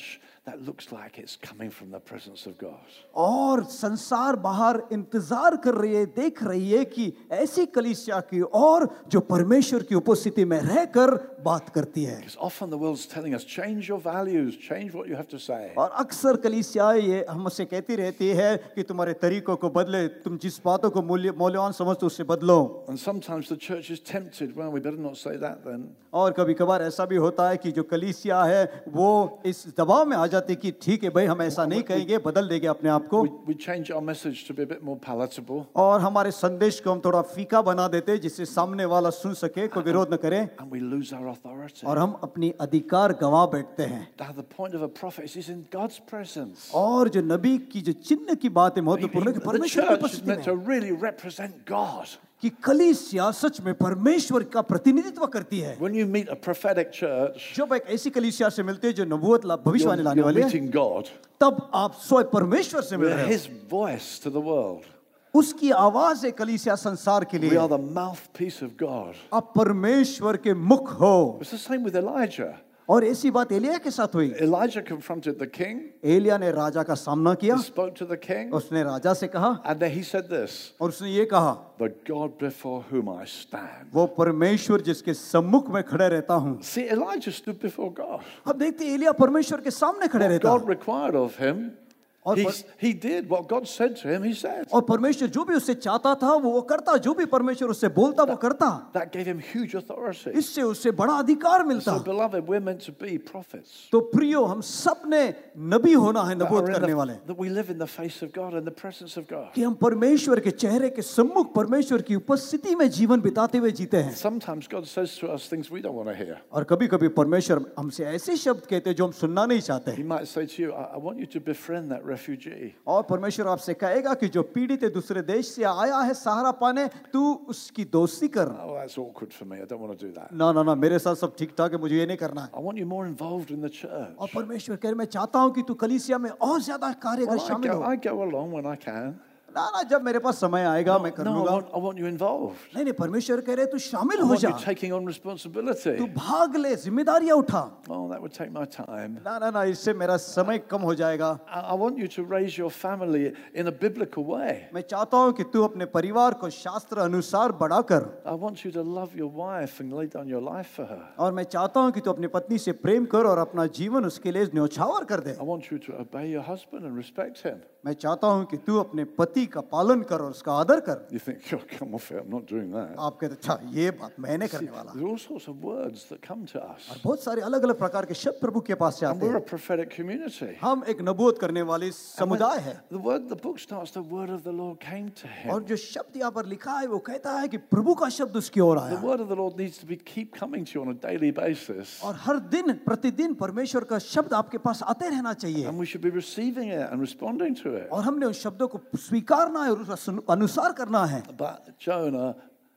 that looks like it's coming from the presence of God. और संसार बाहर इंतजार कर रही है, देख रही है कि ऐसी कलीसिया की और जो परमेश्वर की उपस्थिति में रहकर बात करती है। Because often the world's telling us, change your values, change what you have to say. और अक्सर कलीसिया ये हमसे कहती रहती है कि तुम्हारे तरीकों को बदले, तुम जिस बातों को मूल्य मौल्यवान समझते हो उससे बदलो। And sometimes the church is tempted, well, we better not say that then. और कभी कभार ऐसा भी होता है कि जो कलीसिया है वो इस दबाव में आ जाती है कि ठीक है भाई, हम ऐसा नहीं कहेंगे, बदल देंगे अपने आप को। We, we change our message to be a bit more palatable. और हमारे संदेश को हम थोड़ा फीका बना देते हैं जिससे सामने वाला सुन सके, कोई विरोध न करे। And we lose our authority. और हम अपनी अधिकार गंवा बैठते हैं। Now the point of a prophet is he's in God's presence. और जो नबी की जो चिन्ह की बात है महत्वपूर्ण है कि The परमेश्वर की church is उपस्थिति meant to में really represent God. कि कलीसिया सच में परमेश्वर का प्रतिनिधित्व करती है। When you meet a prophetic church, जब एक ऐसी कलीसिया से मिलते हैं जो नबूवत ला- भविष्यवाणी you're, लाने you're वाली है, meeting God. तब आप स्वयं परमेश्वर से मिल We're रहे हो। his voice to the world. उसकी आवाज है कलीसिया संसार के We लिए। are the mouthpiece of God. आप परमेश्वर के मुख हो। It's the same with Elijah. और ऐसी बात एलिया के साथ हुई। Elijah confronted the king. Elia ने राजा का सामना किया, He spoke to the king. उसने राजा से कहा And then he said this, और उसने ये कहा, the God before whom I stand. वो परमेश्वर जिसके सम्मुख में खड़े रहता हूँ। See, Elijah stood before God. अब देखते हैं, एलिया परमेश्वर के सामने खड़े रहता God है। required of him. और He, पर- he did what God said to him, he said. और परमेश्वर जो भी उससे चाहता था वो वो करता, जो भी परमेश्वर उससे बोलता वो करता। That gave him huge authority. इससे उससे बड़ा अधिकार मिलता। So, beloved, we're meant to be prophets. तो प्रियो, हम सब ने नबी होना है, That, नबूवत are in करने वाले, the, that we live in the face of God and the presence of God. कि हम परमेश्वर के चेहरे के सम्मुख परमेश्वर की उपस्थिति में जीवन बिताते हुए जीते हैं। Sometimes God says to us things we don't want to hear. और कभी-कभी परमेश्वर हमसे ऐसे शब्द कहते हैं जो हम सुनना नहीं चाहते। He might say to you, I, I want you to befriend that refugee. और परमेश्वर आपसे कहेगा कि जो पीड़ित है, दूसरे देश से आया है सहारा पाने, तू उसकी दोस्ती कर। Oh, that's awkward for me. I don't want to do that. ना ना ना, मेरे साथ सब ठीक ठाक है, मुझे ये नहीं करना है। I want you more involved in the church. और परमेश्वर कह रहे, मैं चाहता हूँ कि तू कलीसिया में और ज्यादा कार्य कर, Well, I, शामिल go, हो। I go along when I can. ना ना, जब मेरे पास समय आएगा मैं कर No, I लूंगा। want, I want you involved. नहीं नहीं, परमेश्वर कह रहे तू शामिल I हो want जा, you taking on तू responsibility. भाग ले, जिम्मेदारियां उठा। Oh, that would take my time. ना ना ना, इससे मेरा समय कम हो जाएगा। I, I want you to raise your family in a biblical way. मैं चाहता हूँ कि तू अपने परिवार को शास्त्र अनुसार बड़ा कर। I want you to love your wife and lay down your life for her. और मैं चाहता हूँ कि तू अपनी पत्नी से प्रेम कर और अपना जीवन उसके लिए न्यौछावर कर दे। I want you to obey your husband and respect him. मैं चाहता हूँ कि तू अपने पति का पालन कर और उसका आदर कर। You think, oh, come off it, I'm not doing that. आप कहते, अच्छा ये बात मैं नहीं करने वाला। There are all sorts of words that come to us. और बहुत सारे अलग अलग प्रकार के शब्द प्रभु के पास से And आते we're a हैं। prophetic community. हम एक नबूवत करने वाली And when समुदाय है। The word, the book starts, the word of the Lord came to और him. जो शब्द यहाँ पर लिखा है वो कहता है कि प्रभु का शब्द उसकी ओर The आया। word of the Lord needs to be keep coming to you on a daily basis. और हर दिन प्रतिदिन परमेश्वर का शब्द आपके पास आते रहना चाहिए। And we should be receiving it and responding to it. और हमने उस शब्दों को स्वीकारना है और उसका अनुसार करना है। But Jonah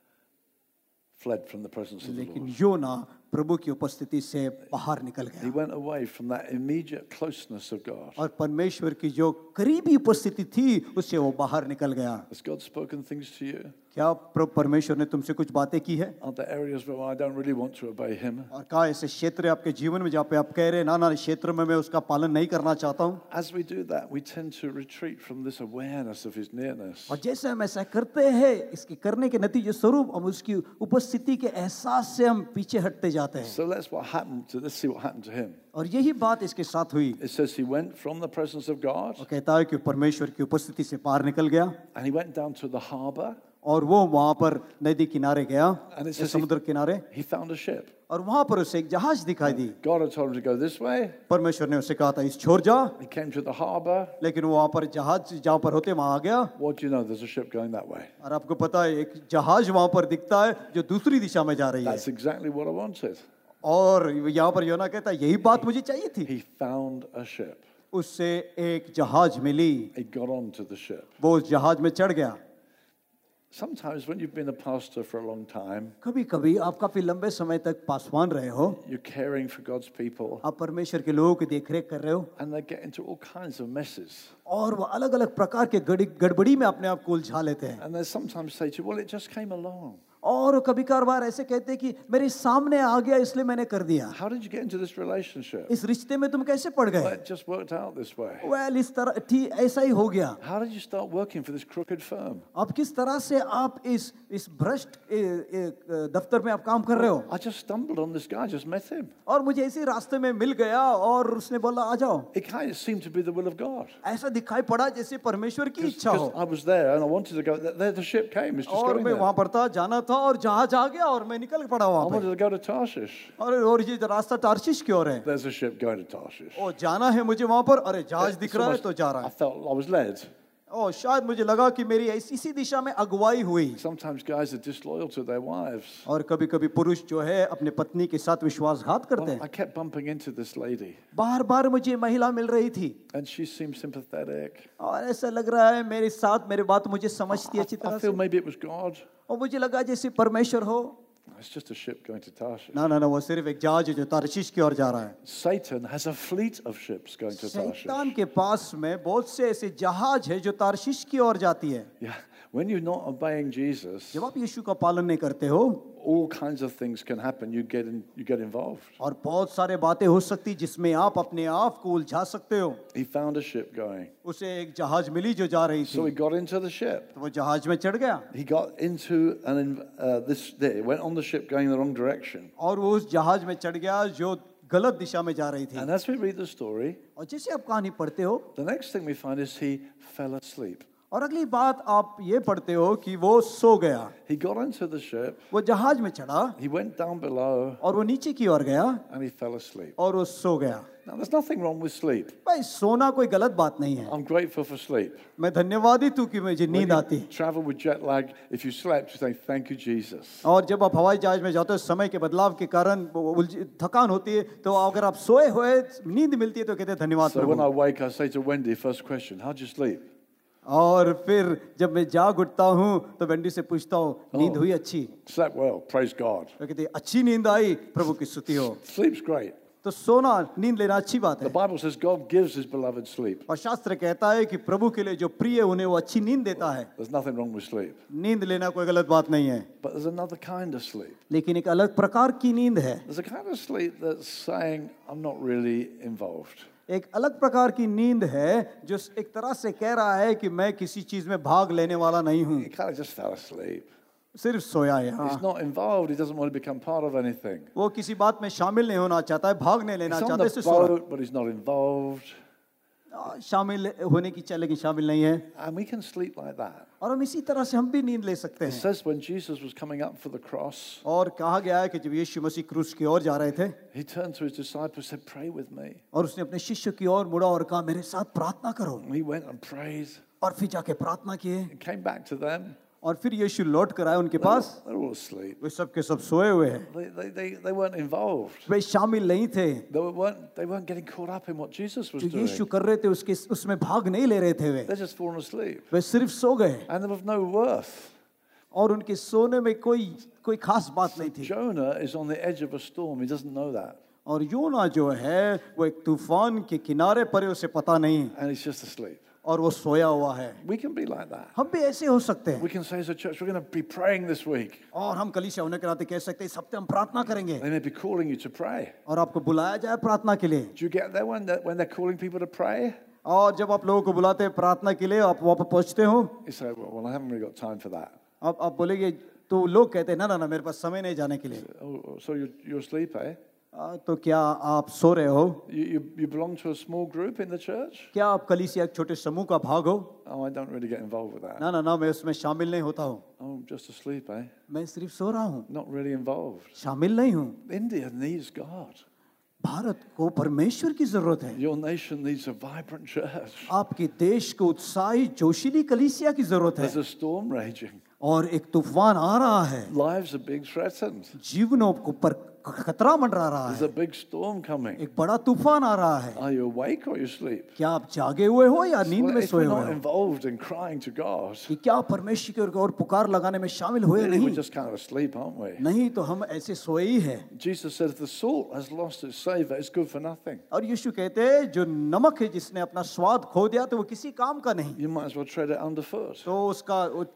fled from the presence of the लेकिन Lord. योना प्रभु की उपस्थिति से बाहर निकल He गया went away from that immediate closeness of God. और परमेश्वर की जो करीबी उपस्थिति थी उससे वो बाहर निकल गया। Has God spoken things to you? क्या प्र- परमेश्वर ने तुमसे कुछ बातें की है? Are there areas where I don't really want to obey Him? और कहा ऐसे क्षेत्र है आपके जीवन में जहाँ पे आप कह रहे हैं ना ना इस क्षेत्र में मैं उसका पालन नहीं करना चाहता हूँ। As we do that, we tend to retreat from this awareness of His nearness. और जैसे हम ऐसा करते हैं इसके करने के नतीजे स्वरूप हम उसकी उपस्थिति के एहसास से हम पीछे हटते जाते हैं। So let's what happened to let's see what happened to him. और यही बात इसके साथ हुई। It says he went from the presence of God और कहता है कि परमेश्वर की उपस्थिति से बाहर निकल गया and he went down to the harbor और वो वहां पर नदी किनारे गया, and it says he, समुद्र किनारे, he found a ship. और वहां पर उसे एक जहाज दिखाई दी। God had told him to go this way. परमेश्वर ने उसे कहा था इस छोर जा, He came to the harbor. लेकिन वो वहां पर जहाज जहां पर होते वहां आ गया। What do you know? There's a ship going that way. और आपको पता है एक जहाज वहां पर दिखता है जो दूसरी दिशा में जा रही है। That's exactly what I wanted. और यहाँ पर योना कहता है यही बात मुझे चाहिए थी। He found a ship. उससे एक जहाज मिली, He got onto the ship. वो उस जहाज में चढ़ गया। Sometimes when you've been a pastor for a long time, कभी कभी आप काफी लंबे समय तक पासवान रहे हो, you're caring for God's people, आप परमेश्वर के लोगों की देखरेख कर रहे हो and they get into all kinds of messes. और वो अलग अलग प्रकार के गड़ी गड़बड़ी में अपने आप को उलझा लेते हैं। And they sometimes say to you, well, it just came along. और कभी कभार ऐसे कहते हैं कि मेरे सामने आ गया इसलिए मैंने कर दिया। How did you get into this relationship? इस रिश्ते में तुम कैसे पड़ Well, गए? it just worked out this way. Well इस तरह ठीक ऐसा ही हो गया। How did you start working for this crooked firm? अब किस तरह से आप इस इस भ्रष्ट ए- ए- दफ्तर में आप काम कर रहे हो? I just stumbled on this guy, just met him. और मुझे इसी रास्ते में मिल गया और उसने बोला आ जाओ। It kind of seemed to be the will of God. ऐसा दिखाई पड़ा जैसे परमेश्वर की इच्छा हो। Because I was there and I wanted to go. There the ship came. It's just और going मैं there. वहां पर था, जाना था और जहाज आ गया और मैं निकल पड़ा I वहां wanted पर। to go to Tarshish. और और ये रास्ता टार्शिश की ओर है। There's a ship going to Tarshish. ओ जाना है मुझे वहां पर, अरे जहाज दिख It's रहा है almost- तो जा रहा I है। felt I was led. ओ शायद मुझे लगा कि मेरी ऐसी इसी दिशा में अगुवाई हुई। Sometimes guys are disloyal to their wives. और कभी कभी पुरुष जो है अपने पत्नी के साथ विश्वासघात करते Well, हैं। I kept bumping into this lady, बार बार मुझे महिला मिल रही थी and she seemed sympathetic. और ऐसा लग रहा है मेरे साथ मेरे बात मुझे समझती है अच्छी I तरह feel से। maybe it was God. और मुझे लगा जैसे परमेश्वर हो। It's just a ship going to Tarshish. ना ना ना वो सिर्फ एक जहाज है जो तारशीश की ओर जा रहा है। Satan has a fleet of ships going to Tarshish. शैतान के पास में बहुत से ऐसे जहाज है जो तारशीश की ओर जाती है। Yeah, when you're not obeying Jesus, जब आप यीशु का पालन नहीं करते हो all kinds of things can happen. You get in, you get involved. और बहुत सारे बातें हो सकती जिसमें आप अपने आप को उलझा सकते हो। He found a ship going, उसे एक जहाज मिली जो जा रही so he थी, got into the ship. तो वो जहाज में चढ़ गया He got into an uh, this. He went on the ship going the wrong direction. और वो उस जहाज में चढ़ गया जो गलत दिशा में जा रही थी। And as we read the story, और जैसे आप कहानी पढ़ते हो the next thing we find is he fell asleep. और अगली बात आप ये पढ़ते हो कि वो सो गया। He got into the ship. वो जहाज में चढ़ा He went down below और वो नीचे की ओर गया and he fell asleep. और वो सो गया। Now, there's nothing wrong with sleep. भाई सोना कोई गलत बात नहीं है। I'm grateful for sleep. मैं धन्यवादित हूँ कि मुझे When नींद you आती। travel with jet lag, if you slept, you say, thank you, Jesus. और जब आप हवाई जहाज में जाते हो समय के बदलाव के कारण वो उलझ- थकान होती है, तो अगर आप सोए हुए नींद मिलती है तो कहते हैं धन्यवाद So when I Prabhu. wake, I say to Wendy, first question, how'd you sleep? और फिर जब मैं जाग उठता हूँ तो वेंडी से पूछता हूँ नींद हुई अच्छी? Slept well, praise God. तो कहते हैं अच्छी नींद आई, प्रभु की स्तुति हो। Sleep's great. तो सोना नींद लेना अच्छी बात The है। Bible says God gives his beloved sleep. और शास्त्र कहता है कि प्रभु के लिए जो प्रिय उन्हें वो अच्छी नींद देता है। There's nothing wrong with sleep. नींद लेना कोई गलत बात नहीं है, But there's another kind of sleep. लेकिन एक अलग प्रकार की नींद है। There's a kind of sleep that's saying, I'm not really involved. एक अलग प्रकार की नींद है जो एक तरह से कह रहा है कि मैं किसी चीज में भाग लेने वाला नहीं हूँ, He kind of just fell asleep. सिर्फ सोया है। हाँ, He's not involved. He doesn't want to become part of anything. वो किसी बात में शामिल नहीं होना चाहता है, भाग नहीं लेना He's on चाहता है, the सिर्फ सो रहा boat, but he's not involved. है। शामिल होने की इच्छा लेकिन शामिल नहीं है। And we can sleep like that. और हम इसी तरह से हम भी नींद ले सकते It हैं। says when Jesus was coming up for the cross, और कहा गया है कि जब यीशु मसीह क्रूस की ओर जा रहे थे he turned to his disciples and said, pray with me. और उसने अपने शिष्य की ओर मुड़ा और कहा मेरे साथ प्रार्थना करो, And he went and prayed और फिर जाके प्रार्थना किए and came back to them. और फिर यीशु लौट कर आए उनके They're पास। all, they're all asleep. वे सब के सब सोए हुए हैं, They, they, they, they weren't involved. वे शामिल नहीं थे। They weren't, they weren't getting caught up in what Jesus was जो doing. यीशु कर रहे थे उसके उसमें भाग नहीं ले रहे थे वे They're just falling asleep. वे सिर्फ सो गए And they're of no worth. और उनके सोने में कोई कोई खास बात नहीं थी। Jonah is on the edge of a storm. He doesn't know that. और योना जो है वो एक तूफान के किनारे पर है, उसे पता नहीं And he's just asleep. और वो सोया हुआ है। We can be like that. हम भी ऐसे हो सकते हैं We can say as a church, we're going to be praying this week. और हम कलीसिया होने के नाते कह सकते हैं इस हफ्ते हम प्रार्थना करेंगे They may be calling you to pray. और आपको बुलाया जाए प्रार्थना के लिए। Do you get there when they're, when they're calling people to pray? और जब आप लोगों को बुलाते हैं प्रार्थना के लिए, आप वहाँ पर पहुँचते हो, You say, well, well, I haven't really got time for that. आप आप बोलेंगे, तो लोग कहते हैं ना ना ना मेरे पास समय नहीं जाने के लिए। Oh, so you're, you're asleep, eh? आ, तो क्या आप सो रहे हो? You, you, you belong to a small group in the church? क्या आप कलीसिया एक छोटे समूह का भाग हो? Oh, I don't really get involved with that. ना ना ना मैं उसमें शामिल नहीं होता हूँ, Oh, I'm just asleep, eh? मैं सिर्फ सो रहा हूँ, Not really involved. शामिल नहीं हूँ। India needs God. भारत को परमेश्वर की जरूरत है। Your nation needs a vibrant church. आपके देश को उत्साही जोशीली कलीसिया की जरूरत है। There's a storm raging. और एक तूफान आ रहा है, Lives are being threatened. जीवनों को पर खतरा मंडरा रहा There's है, a big storm coming. एक बड़ा तूफान आ रहा है। Are you awake or you asleep? क्या आप जागे हुए हो या नींद Well, में if सोए we're हुए not हो? involved in crying to God, कि क्या परमेश्वर की ओर पुकार लगाने में शामिल हुए really नहीं? we're just kind of asleep, aren't we? नहीं तो हम ऐसे सोए ही हैं। Jesus said if the salt has lost its savor, it's good for nothing. और यीशु कहते हैं जो नमक है जिसने अपना स्वाद खो दिया तो वो किसी काम का नहीं, You might as well tread it underfoot. तो उसका वो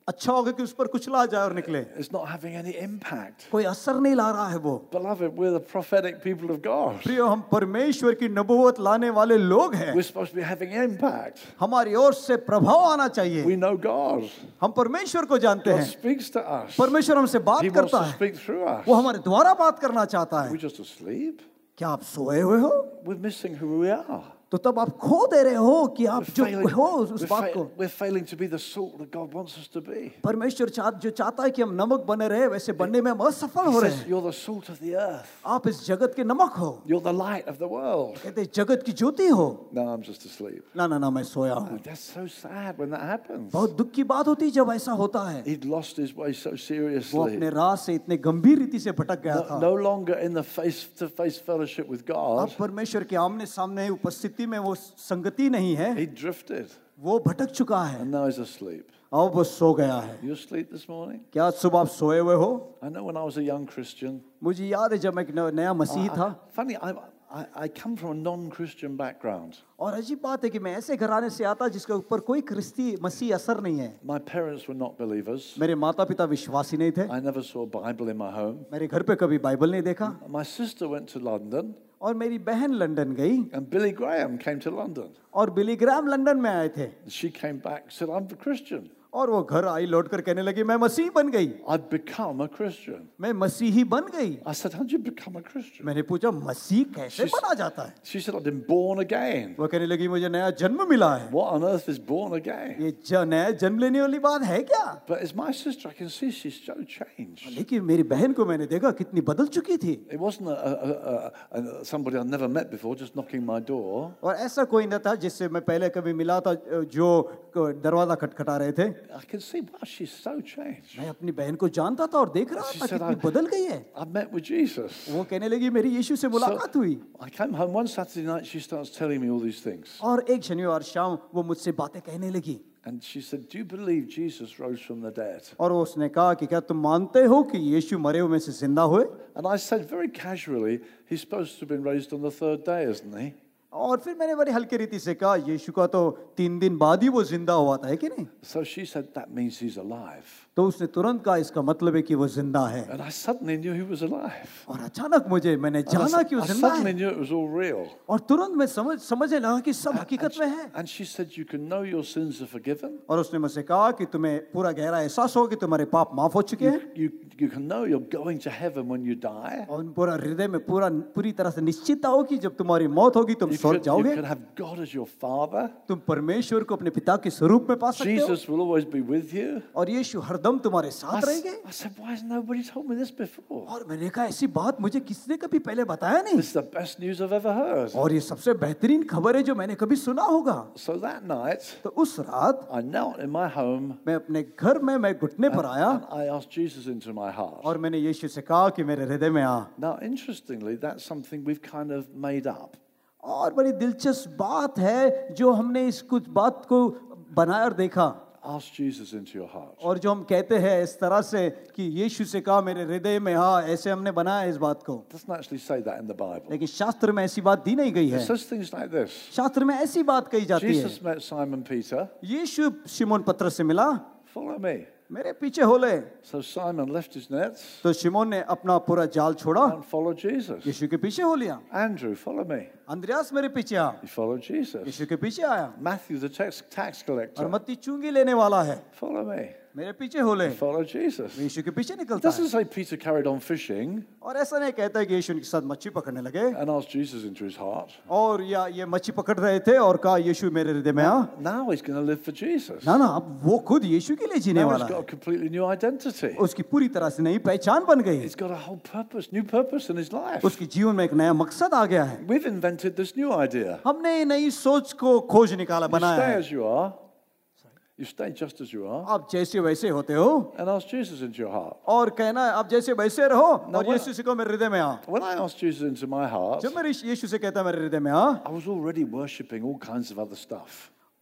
अच्छा होगा कि उस पर कुचला जाए और निकले, It's not having any impact. कोई असर नहीं ला रहा है वो। Beloved, we're the prophetic people of God. प्रियो, हम परमेश्वर की नबूवत लाने वाले लोग हैं, We're supposed to be having impact. हमारी ओर से प्रभाव आना चाहिए। We know God. हम परमेश्वर को जानते God हैं, speaks to us. परमेश्वर हमसे बात He wants करता to है, speak through us. वो हमारे द्वारा बात करना चाहता We're है। just asleep. क्या आप सोए हुए हो? We're missing who we are. तो तब आप खो दे रहे हो कि आप We're जो failing, हो उस we're, बात को। fa- we're failing to be the salt that God wants us to be. परमेश्वर चाह जो चाहता है कि हम नमक बने रहे, वैसे बनने में हम असफल He हो रहे says, हैं। you're the salt of the earth. आप इस जगत के नमक हो, You're the light of the world. कहते हैं जगत की ज्योति हो। No, I'm just asleep. ना ना ना, मैं सोया हूँ। That's so sad when that happens. बहुत दुख की बात होती है जब ऐसा होता है। He'd lost his way so वो seriously. अपने राह से इतने गंभीर रीति से भटक गया No, था। no longer in the face-to-face fellowship with God. अब परमेश्वर के आमने सामने उपस्थिति में वो संगति नहीं है, He drifted वो भटक चुका है, and now he's asleep. अब वो सो गया है। You asleep this morning? क्या आज सुबह आप सोए हुए हो? I know when I was a young Christian. मुझे याद है जब मैं एक न- नया मसीही था, I- funny, I, I, I come from a non-Christian background. और अजीब बात है कि मैं ऐसे घराने से आता जिसके ऊपर कोई ख्रिस्ती मसीह असर नहीं है। My parents were not believers. मेरे माता पिता विश्वासी नहीं थे, I never saw a Bible in my home. मेरे घर पे कभी बाइबल नहीं देखा, My sister went to London, और मेरी बहन लंदन गई, and Billy Graham came to London. और बिली ग्राहम लंदन में आए थे, She came back and said, I'm a Christian. और वो घर आई लौट कर कहने लगी मैं मसीही बन गई, I'd become a Christian. मैं मसीही बन गई। I said, how'd you become a Christian? मैंने पूछा मसीह कैसे She's- बना जाता है? She said, I've been born again. वो कहने लगी मुझे नया जन्म मिला है। What on earth is born again? ये ज- नया जन्म लेने वाली बात है क्या? But as my sister, I can see she's so changed. लेकिन मेरी बहन को मैंने देखा कितनी बदल चुकी थी, It wasn't a, a, a, a, a, somebody I'd never met before just knocking my door. और ऐसा कोई न था जिससे मैं पहले कभी मिला था जो दरवाजा खटखटा रहे थे। I can see, wow, she's so changed. मैं अपनी बहन को जानता था और देख रहा She था said, कितनी I- बदल गई है। I met with Jesus. वो कहने लगी मेरी यीशु से मुलाकात हुई, I came home one Saturday night, she starts telling me all these things. और एक शनिवार शाम वो मुझसे बातें कहने लगी, And she said, do you believe Jesus rose from the dead? और उसने कहा कि क्या तुम मानते हो कि यीशु मरे हुए में से जिंदा हुए? And I said very casually, he's supposed to have been raised on the third day, isn't he? और फिर मैंने बड़ी हल्की रीति से कहा यीशु का तो तीन दिन बाद ही वो जिंदा हुआ था, है कि नहीं? So she said, that means he's alive. तो उसने तुरंत कहा इसका मतलब है कि वो जिंदा है, And I suddenly knew he was alive. और अचानक मुझे मैंने And I, जाना s- कि वो I जिंदा suddenly है, knew it was all real. और तुरंत मैं समझ समझने लगा कि सब And हकीकत में है। she, and she said, you can know your sins are forgiven. और उसने मुझसे कहा कि तुम्हें पूरा गहरा एहसास हो कि तुम्हारे पाप माफ हो चुके हैं, You, you can know you're going to heaven when you die. और पूरा हृदय में पूरा पूरी तरह से निश्चितता हो कि जब तुम्हारी मौत होगी तुम You स्वर्ग could, you जाओगे, could have God as your father. तुम परमेश्वर को अपने पिता के स्वरूप में पा सकते हो, Jesus will always be with you. और यीशु हरदम तुम्हारे I, साथ s- रहेंगे। I said, why has nobody told me this before? और मैंने कहा ऐसी बात मुझे किसने कभी पहले बताया नहीं, This is the best news I've ever heard. और ये सबसे बेहतरीन खबर है जो मैंने कभी सुना होगा। So that night, तो उस रात I knelt in my home मैं अपने घर में मैं घुटने पर आया, and I asked Jesus into my heart. और मैंने यीशु से कहा कि मेरे हृदय में आ। Now, interestingly, that's something we've kind of made up. और बड़ी दिलचस्प बात है जो हमने इस कुछ बात को बनाया और देखा, Ask Jesus into your heart. और जो हम कहते हैं इस तरह से कि यीशु से कहा मेरे हृदय में हाँ, ऐसे हमने बनाया इस बात को, It doesn't actually say that in the Bible. लेकिन शास्त्र में ऐसी बात दी नहीं गई It है। says things like this. शास्त्र में ऐसी बात कही जाती है, Jesus met Simon Peter. यीशु शिमोन पत्र से मिला, Follow me. मेरे पीछे हो ले। So Simon left his nets तो शिमोन ने अपना पूरा जाल छोड़ा, and followed Jesus. यीशु के पीछे हो लिया। Andrew, follow me. अंद्रयास मेरे पीछे आ, He followed Jesus. यीशु के पीछे आया। Matthew, the tax, tax और collector, मत्ती चुंगी लेने वाला है, follow me. मेरे पीछे हो ले। Follow Jesus. It यीशु के पीछे निकलता है, doesn't say Peter carried on fishing और ऐसा नहीं कहता है कि यीशु उनके साथ मच्छी पकड़ने लगे, and asked Jesus into his heart. और या ये मच्छी पकड़ रहे थे और कहा यीशु मेरे हृदय में आ। Now he's going to live for Jesus. ना ना, अब वो खुद यीशु के लिए जीने Now वाला he's got a है, completely new identity. उसकी पूरी तरह से नई पहचान बन गई, He's got a whole purpose, new purpose in his life. उसके जीवन में एक नया मकसद आ गया है। We've invented this new idea. हमने ये नई सोच को खोज निकाला, You बनाया stay है। as you are. You stay just as you are. आप जैसे वैसे होते हो, And ask Jesus into your heart. और कहना है आप जैसे वैसे रहो, ना और वो- यीशु से कहो मेरे हृदय में आ। When I asked Jesus into my heart, जब मैं यीशु से कहता मेरे हृदय में आ, I was already worshipping all kinds of other stuff.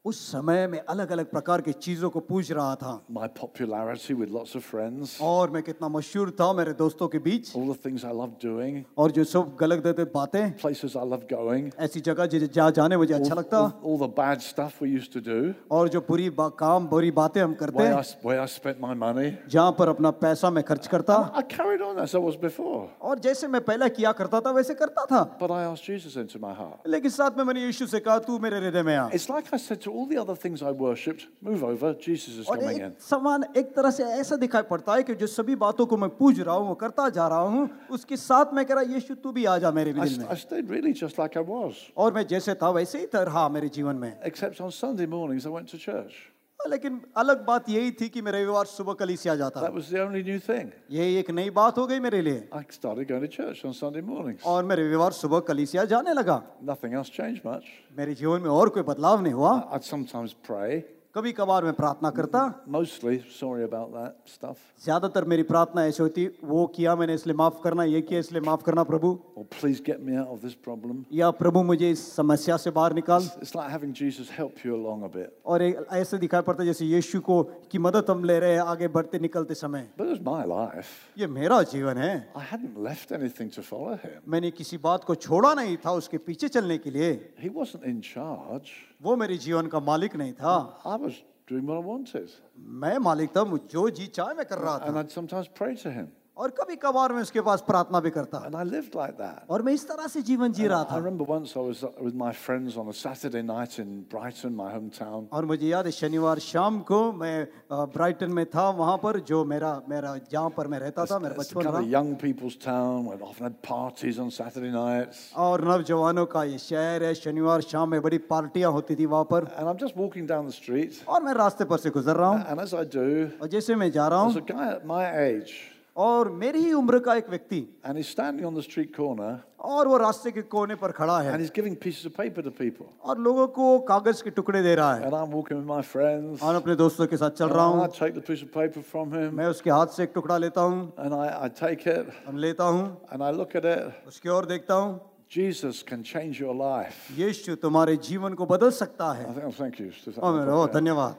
उस समय मैं अलग अलग प्रकार की चीजों को पूछ रहा था My popularity with lots of friends, और मैं कितना मशहूर था मेरे दोस्तों के बीच all the things I love doing, और जो सब गलत गलत बातें places I love going, ऐसी जगह जि- जहाँ जाने मुझे अच्छा all, लगता all, all the bad stuff we used to do, और जो बुरी बा- काम बुरी बातें हम करते where I, where I spent my money. जहाँ पर अपना पैसा मैं खर्च करता I carried on as I was before, और जैसे मैं पहले किया करता था वैसे करता था but I asked Jesus into my heart. लेकिन साथ में मैंने यीशु से कहा तू मेरे हृदय में आ It's like I said to all the other things I worshipped, move over, Jesus is और coming in. एक समान एक तरह से ऐसा दिखाई पड़ता है कि जो सभी बातों को मैं पूछ रहा हूँ वो करता जा रहा हूँ उसके साथ मैं कह रहा यीशु तू भी आ जा मेरे I, दिल st- में I stayed really just like I was, और मैं जैसे था वैसे ही था रहा मेरे जीवन में except on Sunday mornings I went to church. लेकिन अलग बात यही थी कि मैं रविवार सुबह कलीसिया जाता That was the only new thing. यही एक नई बात हो गई मेरे लिए I started going to church on Sunday mornings. और मैं रविवार सुबह कलीसिया जाने लगा Nothing else changed much. मेरे जीवन में और कोई बदलाव नहीं हुआ I'd sometimes pray, कभी कभार मैं प्रार्थना करता mostly, sorry about that stuff, ज्यादातर मेरी प्रार्थना ऐसी होती वो किया मैंने इसलिए माफ करना ये किया इसलिए माफ करना प्रभु or please get me out of this problem. या प्रभु मुझे इस समस्या से बाहर निकाल It's like having Jesus help you along a bit. और एक ऐसे दिखाई पड़ता है जैसे यीशु को की मदद हम ले रहे हैं आगे बढ़ते निकलते समय But it was my life. ये मेरा जीवन है I hadn't left anything to follow him. मैंने किसी बात को छोड़ा नहीं था उसके पीछे चलने के लिए He wasn't in charge. वो मेरे जीवन का मालिक नहीं था I was doing what I wanted. मैं मालिक था मुझ- जो जी चाहे मैं कर रहा And था I'd sometimes pray to him. और कभी कभार मैं उसके पास प्रार्थना भी करता And I lived like that. और मैं इस तरह से जीवन जी रहा I था remember once I was with my friends on a Saturday night in Brighton, my hometown. और मुझे याद है शनिवार शाम को मैं अ, ब्राइटन में था वहां पर जो मेरा मेरा जहाँ पर मैं रहता था मेरा It's बचपन kind of रहा young people's town. We often had parties on Saturday nights. और नौजवानों का ये शहर है शनिवार शाम में बड़ी पार्टियां होती थी वहां पर And I'm just walking down the street. और मैं रास्ते पर से गुजर रहा हूँ And as I do, और जैसे मैं जा रहा there's हूँ a guy at my age. और मेरी ही उम्र का एक व्यक्ति And he's standing on the street corner. और वो रास्ते के कोने पर खड़ा है And he's giving pieces of paper to people. और लोगों को कागज के टुकड़े दे रहा है And I'm walking with my friends. और अपने दोस्तों के साथ चल And रहा I हूँ take the piece of paper from him. मैं उसके हाथ से एक टुकड़ा लेता हूँ And I, I take it. और लेता हूँ And I look at it. उसकी ओर देखता हूँ Jesus can change your life. यीशु तुम्हारे जीवन को बदल सकता है I think, oh, thank you. Does that और make मैं ओ sense? धन्यवाद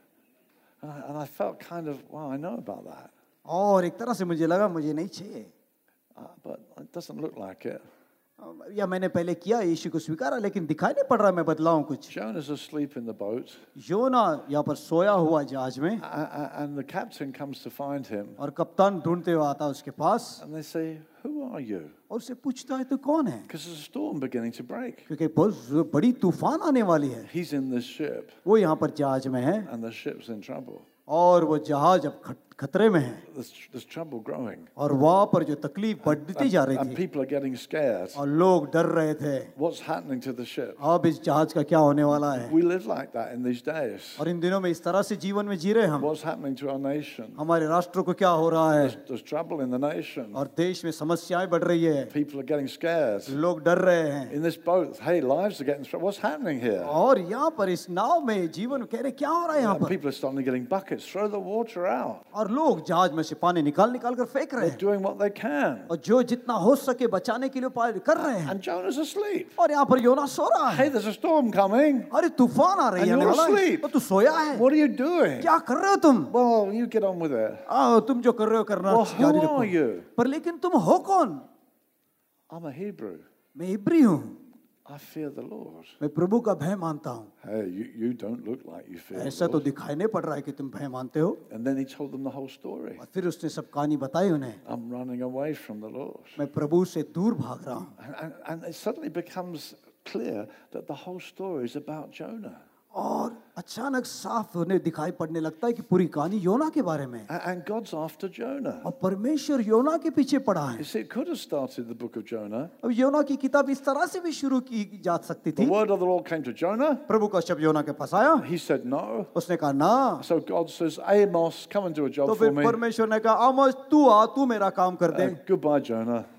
And I, and I felt kind of, wow, I know about that. और एक तरह से मुझे लगा मुझे नहीं चाहिए Uh, but it doesn't look like it. या मैंने पहले किया यीशु को स्वीकारा लेकिन दिखाई नहीं पड़ रहा मैं बदलाऊं कुछ Jonah's asleep in the boat. योना यहाँ पर सोया हुआ जहाज में a- a- And the captain comes to find him. और कप्तान ढूंढते हुए आता है उसके पास And they say, who are you? और उससे पूछता है तो कौन है Because there's a storm beginning to break. क्योंकि बहुत बड़ी तूफान आने वाली है He's in this ship. वो यहाँ पर जहाज में है And the ship's in trouble. और वो जहाज अब खत- खतरे में है There's, there's trouble growing. और वहां पर जो तकलीफ बढ़ती जा रही And थी people are getting scared. और लोग डर रहे थे What's happening to the ship? अब इस जहाज का क्या होने वाला है We live like that in these days. और इन दिनों में इस तरह से जीवन में जी रहे हम What's happening to our nation? हमारे राष्ट्र को क्या हो रहा है There's, there's trouble in the nation. और देश में समस्याएं बढ़ रही है People are getting scared. लोग डर रहे हैं In this boat, hey, lives are getting thrown. What's happening here? और यहाँ पर इस नाव में जीवन कह रहे क्या हो रहा है यहाँ And पर people are suddenly getting buckets, throw the water out. और लोग जहाज में से पानी निकाल निकाल कर फेंक रहे They're हैं doing what they can. और जो जितना हो सके बचाने के लिए उपाय कर रहे हैं And Jonah's asleep. और यहाँ पर योना सो रहा है Hey, there's a storm coming. अरे तूफान आ रही And है आने you're वाला है asleep. तो तू सोया है What are you doing? क्या कर रहे हो तुम Well, you get on with it. आओ तुम जो कर रहे हो करना Well, जारी who रखो are you? पर लेकिन तुम हो कौन I'm a Hebrew. मैं इब्री हूँ I fear the Lord. मैं प्रभु का भय मानता हूँ Hey, you, you don't look like you fear the ऐसा तो Lord. दिखाई नहीं पड़ रहा है कि तुम भय मानते हो And then he told them the whole story. और फिर उसने सब कहानी बताई उन्हें I'm running away from the Lord. मैं प्रभु से दूर भाग रहा हूँ And, and, and it suddenly becomes clear that the whole story is about Jonah. और अचानक साफ होने दिखाई पड़ने लगता है कि पूरी कहानी योना के बारे में है। And, and God's after Jonah. और परमेश्वर योना के पीछे पड़ा है You see, it could have started the book of Jonah. अब योना की किताब इस तरह से भी शुरू की जा सकती The थी word of the Lord came to Jonah. प्रभु का शब्द योना के पास आया He said no. उसने कहा ना So God says, Amos, come and do a तो job फिर for me. परमेश्वर ने कहा आमोस तू आ तू मेरा काम कर दे Uh, goodbye, Jonah.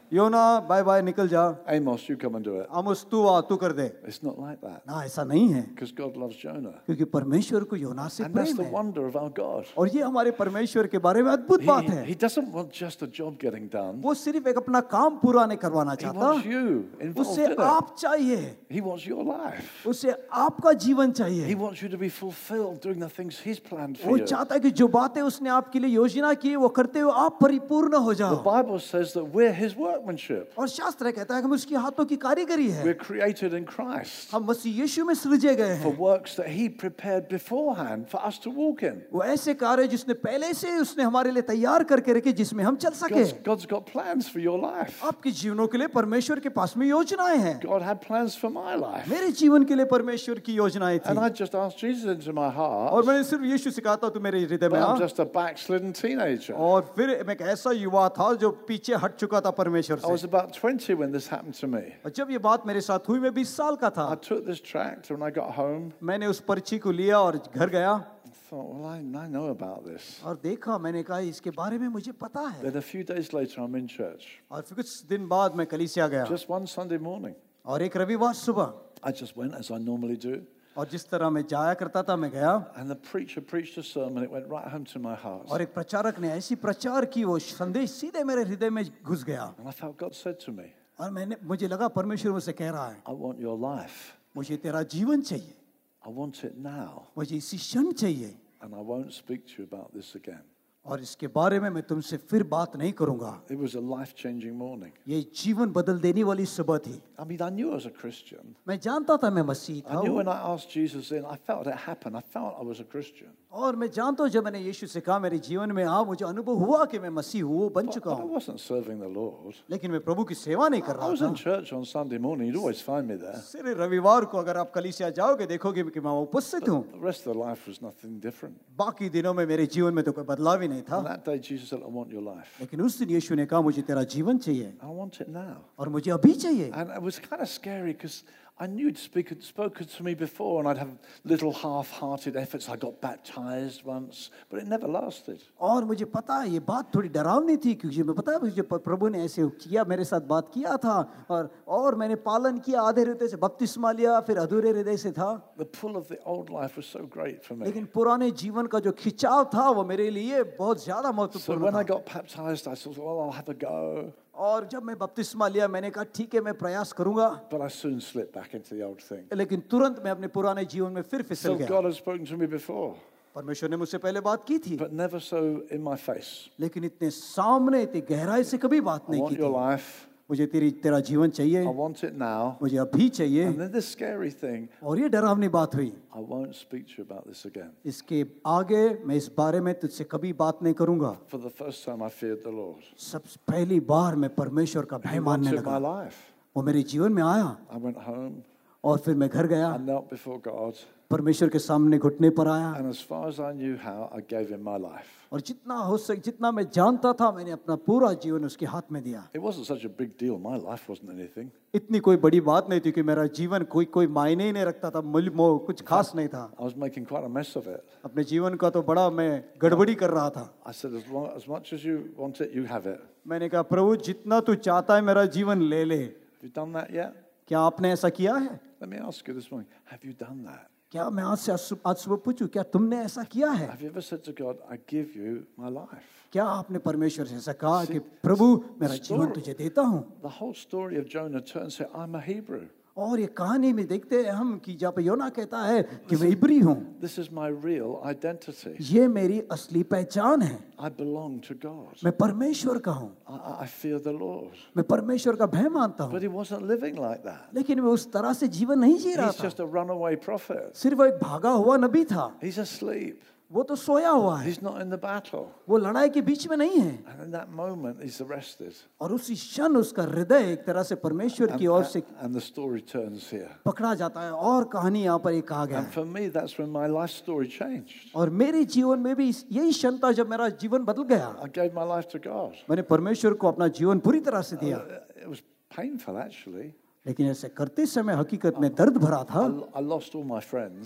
योना बाय बाय निकल जा, Amos, you come and do it. आमोस तू आ तू कर दे। It's not like that. ना ऐसा नहीं है, Because God loves Jonah. क्योंकि परमेश्वर को योना से And that's प्रेम the है। wonder of our God. और ये हमारे परमेश्वर के बारे में अद्भुत बात He, है। he doesn't want just a job getting done. वो सिर्फ एक अपना काम पूरा नहीं करवाना He चाहता, wants you involved उससे in it. आप चाहिए, He wants your life. उससे आपका जीवन He चाहिए। wants you to be fulfilled doing the things He's planned for वो you. चाहता है कि जो बातें उसने आपके लिए योजना की वो करते हुए आप परिपूर्ण हो The जाओ। Bible says that we're His workmanship. और शास्त्र कहता है कि हम उसकी हाथों की कारीगरी है, We're created in Christ हम मसीह यीशु में सृजे गए for हैं। works that He prepared beforehand for us to walk in. वो ऐसे कार्य जिसने पहले से उसने हमारे लिए तैयार करके रखे जिसमें हम चल सके। God's, God's got plans for your life. आपके जीवनों के लिए परमेश्वर के पास में योजनाएं हैं। God had plans for my life. मेरे जीवन के लिए परमेश्वर की योजनाएं And थी, I just asked Jesus into my heart. और मैंने सिर्फ यीशु से कहा था तू मेरे हृदय में But I'm uh. just a backslidden teenager. और फिर मैं एक ऐसा युवा था जो पीछे हट चुका था परमेश्वर I was से। about twenty when this happened to me. और जब ये बात मेरे साथ हुई मैं बीस साल का I था। took this tract when I got home. मैंने उस पर्ची को लिया और घर गया I thought, well, I, I know about this. और देखा, मैंने कहा इसके बारे में मुझे पता है। Then a few days later, I'm in church. और फिर कुछ दिन बाद मैं कलीसिया गया, Just one Sunday morning. और एक रविवार सुबह, I just went as I normally do. और जिस तरह मैं जाया करता था मैं गया, And the preacher preached a sermon. It went right home to my heart. और एक प्रचारक ने ऐसी प्रचार की वो संदेश सीधे मेरे हृदय में घुस गया। And I felt God said to me, और मैंने मुझे लगा परमेश्वर मुझसे कह रहा है, I want your life. मुझे तेरा जीवन चाहिए, I want it now. मुझे इसी क्षण चाहिए, And I won't speak to you about this again. और इसके बारे में मैं तुमसे फिर बात नहीं करूंगा। It was a life-changing morning. ये जीवन बदल देने वाली सुबह थी। I mean, I knew I was a Christian. मैं जानता था मैं मसीह I था, knew when I asked Jesus in, I felt it happen. I felt I was a Christian. और मैं जानता हूँ जब मैंने यीशु से कहा मेरे जीवन में आ, मुझे अनुभव हुआ कि मैं मसीह हूँ, बन But चुका I हूँ, wasn't serving the Lord. लेकिन मैं प्रभु की सेवा नहीं कर I रहा was था। in church on Sunday morning. You'd always find me there. सिर्फ रविवार को अगर आप कलीसिया जाओगे देखोगे कि मैं उपस्थित हूँ, The rest of the life was nothing different. बाकी दिनों में मेरे जीवन में तो कोई बदलाव ही नहीं And था। that day, Jesus said, I want your life. लेकिन उस दिन यीशु ने कहा मुझे तेरा जीवन चाहिए, I want it now. और मुझे अभी चाहिए। And it was kind of scary because I knew you'd speak, spoken to me before, and I'd have little half-hearted efforts. I got baptized once, but it never lasted. और मुझे पता है ये बात थोड़ी डरावनी थी, क्योंकि मैं पता है मुझे प्रभु ने ऐसे किया, मेरे साथ बात किया था, और और मैंने पालन किया, आधे हृदय से बपतिस्मा लिया, फिर अधूरे हृदय से था। The pull of the old life was so great for me. लेकिन पुराने जीवन का जो खिंचाव था वो मेरे लिए बहुत ज्यादा So महत्वपूर्ण when I था। got baptized, I thought, well, I'll have a go. और जब मैं बपतिस्मा लिया मैंने कहा ठीक है मैं प्रयास करूंगा, But I soon slipped back into the old thing. लेकिन तुरंत मैं अपने पुराने जीवन में फिर फिसल So गया। God had spoken to me before, परमेश्वर ने मुझसे पहले बात की थी, but never so in my face. लेकिन इतने सामने इतनी गहराई से कभी बात I नहीं want की your थी। life. मुझे तेरी तेरा जीवन चाहिए, I want it now. मुझे अभी चाहिए। And then the scary thing, और ये डरावनी बात हुई, I won't speak to you about this again. इसके आगे मैं इस बारे में तुझसे कभी बात नहीं करूंगा। For the first time, I feared the Lord. सबसे पहली बार मैं परमेश्वर का भय He मानने wanted my लगा। life. वो मेरे जीवन में आया, I went home. और फिर मैं घर गया, I knelt before God. परमेश्वर के सामने घुटने पर आया, And as far as I knew how, I gave him my life. और जितना हो सके जितना मैं जानता था मैंने अपना पूरा जीवन उसके हाथ में दिया। It wasn't such a big deal. My life wasn't anything. इतनी कोई बड़ी बात नहीं थी कि मेरा जीवन कोई कोई मायने ही नहीं रखता था, मूल्य मोह कुछ खास नहीं था। I was making quite a mess of it. अपने जीवन का तो बड़ा मैं गड़बड़ी कर रहा था। I said, as, long, as much as you want it, you have it. मैंने कहा प्रभु जितना तू चाहता है मेरा जीवन ले ले। Have you done that yet? क्या आपने ऐसा किया है? Let me ask you this morning. Have you done that? क्या मैं आज से आज सु- आज सुबह पूछूं क्या तुमने ऐसा किया है? Have you ever said to God, I give you my life? क्या आपने परमेश्वर से ऐसा कहा कि प्रभु मेरा जीवन तुझे देता हूँ? The whole story of Jonah turns to, I'm a Hebrew. और ये कहानी में देखते हैं हम कि जहाँ पे योना कहता है कि मैं इब्री हूँ, This is my real identity. ये मेरी असली पहचान है, I belong to God. मैं परमेश्वर का हूँ, I, I- I fear the Lord. मैं परमेश्वर का भय मानता हूँ। But he wasn't living like that. लेकिन वो उस तरह से जीवन नहीं जी रहा He's था, just a runaway prophet. सिर्फ वो एक भागा हुआ नबी था, He's asleep. वो तो सोया हुआ है, He's not in the battle. वो लड़ाई के बीच में नहीं है। And in that moment, he's arrested. और उसी क्षण उसका हृदय एक तरह से परमेश्वर And, की ओर से and the story turns here. पकड़ा जाता है, और कहानी यहाँ पर एक कहा गया And है। for me, that's when my life story changed. और मेरे जीवन में भी इस- यही क्षण था जब मेरा जीवन बदल गया। I gave my life to God. मैंने परमेश्वर को अपना जीवन पूरी तरह से दिया, It was painful, actually. लेकिन ऐसे करते समय हकीकत में दर्द भरा था। I, I lost all my friends.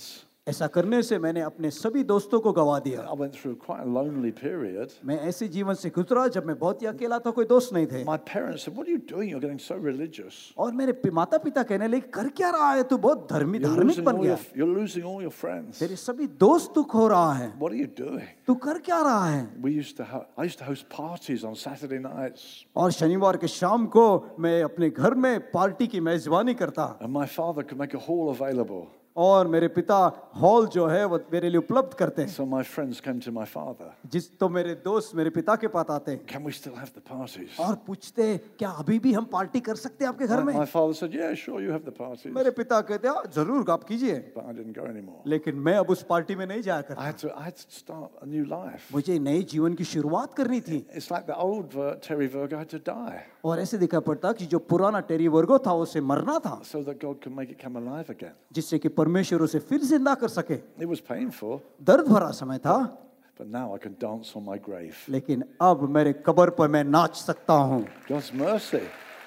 ऐसा करने से मैंने अपने सभी दोस्तों को गवा दिया। I went through quite a lonely period. मैं ऐसे जीवन से गुजरा जब मैं बहुत ही अकेला था, कोई दोस्त नहीं थे। My parents said, "What are you doing? You're getting so religious. और मेरे पि- माता पिता कहने लगे, कर क्या रहा है तू, बहुत धर्मी You're धार्मिक losing बन all गया, your, you're losing all your friends. तेरे सभी दोस्त तू खो रहा है, What are you doing?" तू कर क्या रहा है। We used to have, I used to host parties on Saturday nights, और शनिवार के शाम को मैं अपने घर में पार्टी की मेजबानी करता, and my father could make a hall available. और मेरे पिता हॉल जो है वो मेरे लिए उपलब्ध करते हैं। So my friends came to my father. जिस तो मेरे दोस्त मेरे पिता के पास आते Can we still have the parties? और पूछते, क्या अभी भी हम पार्टी कर सकते हैं आपके घर My, में। my father said, "Yeah, sure, you have the parties." मेरे पिता कहते, हाँ जरूर आप कीजिए, But I didn't go anymore. लेकिन मैं अब उस पार्टी में नहीं जाया I करता। had to, I had to start a new life. मुझे नए जीवन की शुरुआत करनी थी। It's like the old Ver- Terry Virgo had to die और ऐसे दिखा पड़ता कि जो पुराना टेरी वर्गो था उसे मरना था, so that God could make it come alive again. जिससे कि परमेश्वर उसे फिर जिंदा कर सके। It was painful, दर्द भरा समय था, but now I can dance on my grave. लेकिन अब मेरे कब्र पर मैं नाच सकता हूँ। God's mercy.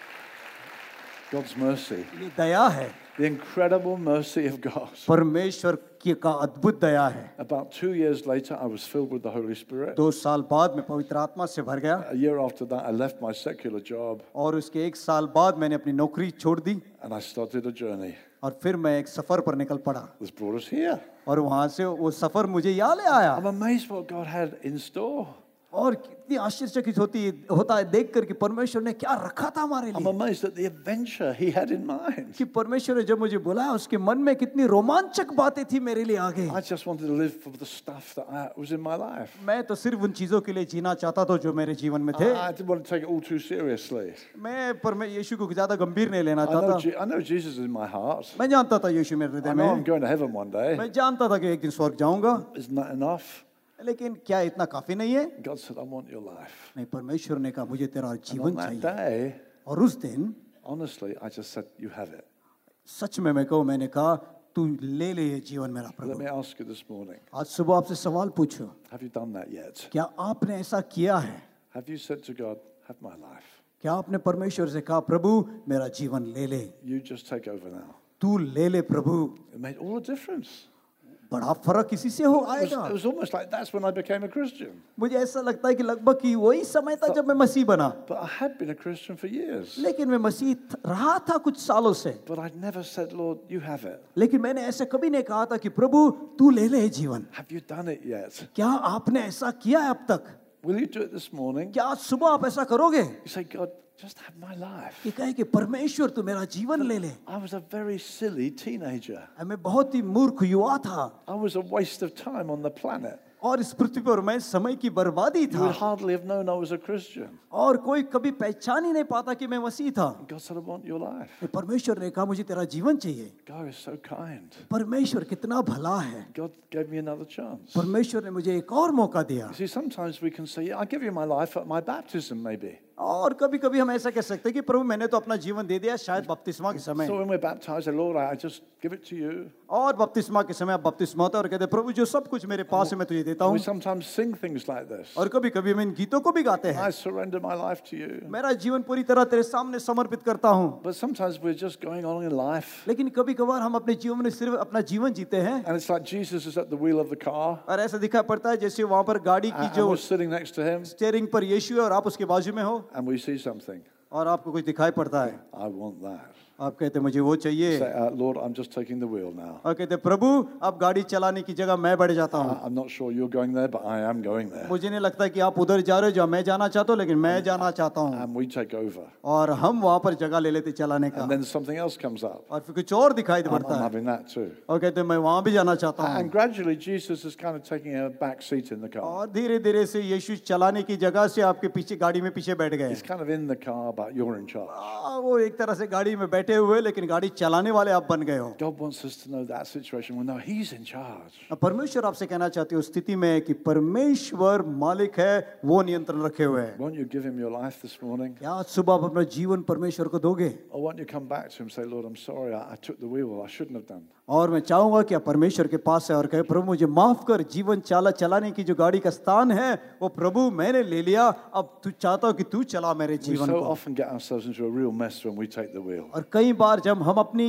God's mercy. ये दया है, The incredible mercy of God. परमेश्वर की का अद्भुत दया है। About two years later, I was filled with the Holy Spirit. दो साल बाद मैं पवित्र आत्मा से भर गया, A year after that, I left my secular job और उसके एक साल बाद मैंने अपनी नौकरी छोड़ दी, and I started a journey. और फिर मैं एक सफर पर निकल पड़ा, This brought us here. और वहां से वो सफर मुझे यहाँ ले आया। I'm amazed what God had in store. और कितनी आश्चर्यचकित होती होता है देख कर कि परमेश्वर ने क्या रखा था हमारे I'm लिए, amazed at the adventure He had in mind. कि परमेश्वर ने जब मुझे बुलाया उसके मन में कितनी रोमांचक बातें थी मेरे लिए आगे। I just wanted to live for the stuff that I, was in my life. मैं तो सिर्फ उन चीजों के लिए जीना चाहता था जो मेरे जीवन में थे। I, I didn't want to take it all too seriously. मैं पर मैं यीशु को ज्यादा गंभीर नहीं लेना I know, चाहता। Je- I know Jesus is in my heart. मैं जानता था यीशु मेरे I हृदय know I'm में, going to heaven one day. मैं जानता था कि एक दिन स्वर्ग जाऊंगा, Isn't that enough? लेकिन क्या इतना काफी नहीं है? God said, "I want your life." नहीं, परमेश्वर ने कहा मुझे तेरा And जीवन on that चाहिए। day, और उस दिन honestly, I just said, "You have it." सच में मैं कहूँ, मैंने कहा तू ले ले ये जीवन मेरा Let Prabhu. me ask you this morning, आज सुबह आपसे सवाल पूछूं, have you done that yet? क्या आपने ऐसा किया है? Have you said to God, "Have my life. क्या आपने परमेश्वर से कहा, प्रभु मेरा जीवन ले ले, You just take over now." तू ले ले प्रभु। It made all the difference. बड़ा फर्क इसी से हो It was, आएगा। it was almost like that's when I became a Christian. मुझे ऐसा लगता है कि लगभग कि वही समय था जब मैं मसीह बना, But I had been a Christian for years. लेकिन मैं मसीह थ- रहा था कुछ सालों से, But I'd never said, "Lord, you have it." लेकिन मैंने ऐसे कभी नहीं कहा था कि प्रभु तू ले ले ये जीवन। Have you done it yet? क्या आपने ऐसा किया है अब तक? Will you do it this morning? क्या आज सुबह आप ऐसा करोगे You say, "God, just have my life." कि कहे कि परमेश्वर तू मेरा जीवन ले ले? I was a very silly teenager. मैं बहुत ही मूर्ख युवा था, I was a waste of time on the planet. और इस पृथ्वी पर मैं समय की बर्बादी You would था, hardly have known I was a Christian. और कोई कभी पहचान ही नहीं पाता कि मैं मसीह था। God said, "I want your life." परमेश्वर ने कहा मुझे तेरा जीवन चाहिए। God is so kind. परमेश्वर कितना भला है, God gave me another chance. परमेश्वर ने मुझे एक और मौका दिया। You see, sometimes we can say, "Yeah, I give you my life at my baptism, maybe." और कभी कभी हम ऐसा कह सकते हैं कि प्रभु मैंने तो अपना जीवन दे दिया शायद बपतिस्मा के समय, So when we're baptized, Lord, I just give it to you. और बपतिस्मा के समय आप बपतिस्मा होता है और कहते हैं प्रभु जो सब कुछ मेरे पास है मैं तुझे देता We हूँ। sometimes sing things like this. और कभी कभी हम इन गीतों को भी गाते हैं, I surrender my life to you. मेरा जीवन पूरी तरह तेरे सामने समर्पित करता हूँ। But sometimes we're just going on in life. लेकिन कभी कभार हम अपने जीवन में सिर्फ अपना जीवन जीते हैं, And it's like Jesus is at the wheel of the car. और ऐसा दिखाई पड़ता है जैसे वहां पर गाड़ी की And जो we're sitting next to him. Steering पर यीशु है और आप उसके बाजू में हो, And we see something. और आपको कुछ दिखाई पड़ता है, I want that. आप कहते हैं मुझे वो चाहिए, Say, uh, Lord, I'm just taking the wheel now. और कहते हैं प्रभु अब गाड़ी चलाने की जगह मैं बैठ जाता हूँ। I- I'm not sure you're going there, but I am going there. मुझे नहीं लगता कि आप उधर जा रहे हो जहाँ मैं जाना चाहता हूँ, लेकिन मैं जाना चाहता हूँ। And we take over. और हम वहां पर जगह ले लेते चलाने का, And then something else comes up. और फिर कुछ और दिखाई I'm, पड़ता I'm है, having that too. और कहते हैं मैं वहां भी जाना चाहता हूँ। And gradually, Jesus is kind of taking a back seat in the car. और धीरे धीरे से यीशु चलाने की जगह से आपके पीछे गाड़ी में पीछे बैठ गए। He's kind of in the car, but you're in charge. आ, वो एक तरह से गाड़ी में बैठे हुए लेकिन गाड़ी चलाने वाले आप बन गए हो। God wants us to know that situation. Well, no, He's in charge. अब परमेश्वर आपसे कहना चाहते हो उस स्थिति में कि परमेश्वर मालिक है, वो नियंत्रण रखे हुए है। Won't you give Him your life this morning? क्या आज सुबह आप अपना जीवन परमेश्वर को दोगे? Or won't you come back to Him and say, Lord, I'm sorry, I, I took the wheel, I shouldn't have done. और मैं चाहूंगा कि आप परमेश्वर के पास है और कहे प्रभु मुझे माफ कर, जीवन चाला चलाने की जो गाड़ी का स्थान है वो प्रभु मैंने ले लिया, अब तू चाहता हो कि तू चला मेरे We जीवन so को। often get ourselves into a real mess when we take the wheel. और कई बार जब हम अपनी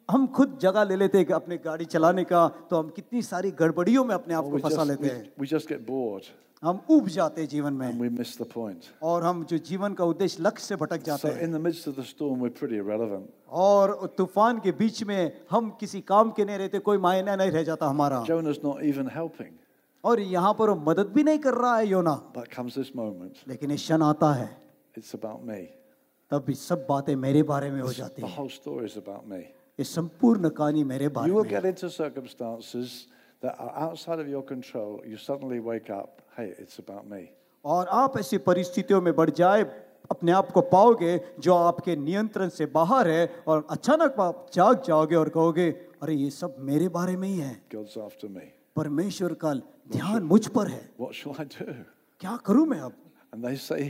हम खुद जगह ले लेते हैं कि अपने गाड़ी चलाने का, तो हम कितनी सारी गड़बड़ियों में अपने आप Or को we फंसा just, लेते we, हैं, we just get bored हम ऊब जाते हैं जीवन and में, we miss the point. और हम जो जीवन का उद्देश्य लक्ष्य से भटक जाते So हैं, in the midst of the storm, we're pretty irrelevant. और तूफान के बीच में हम किसी काम के नहीं रहते, कोई मायने नहीं रह जाता हमारा। Jonah's not even helping. और यहाँ पर वो मदद भी नहीं कर रहा है योना, But comes this moment, लेकिन ये क्षण आता है it's about me. तब भी सब बातें मेरे बारे में हो जाती The हैं, whole story is about me. ये संपूर्ण कहानी मेरे बारे You will में get है। into circumstances that are outside of your control. You suddenly wake up, hey, it's about me. और आप ऐसी परिस्थितियों में बढ़ जाए, अपने आप को पाओगे जो आपके नियंत्रण से बाहर है, और अचानक आप जाग जाओगे और कहोगे, अरे ये सब मेरे बारे में ही है, God's after me. परमेश्वर का ध्यान मुझ पर है, What shall I do? क्या करूं मैं अब? And they say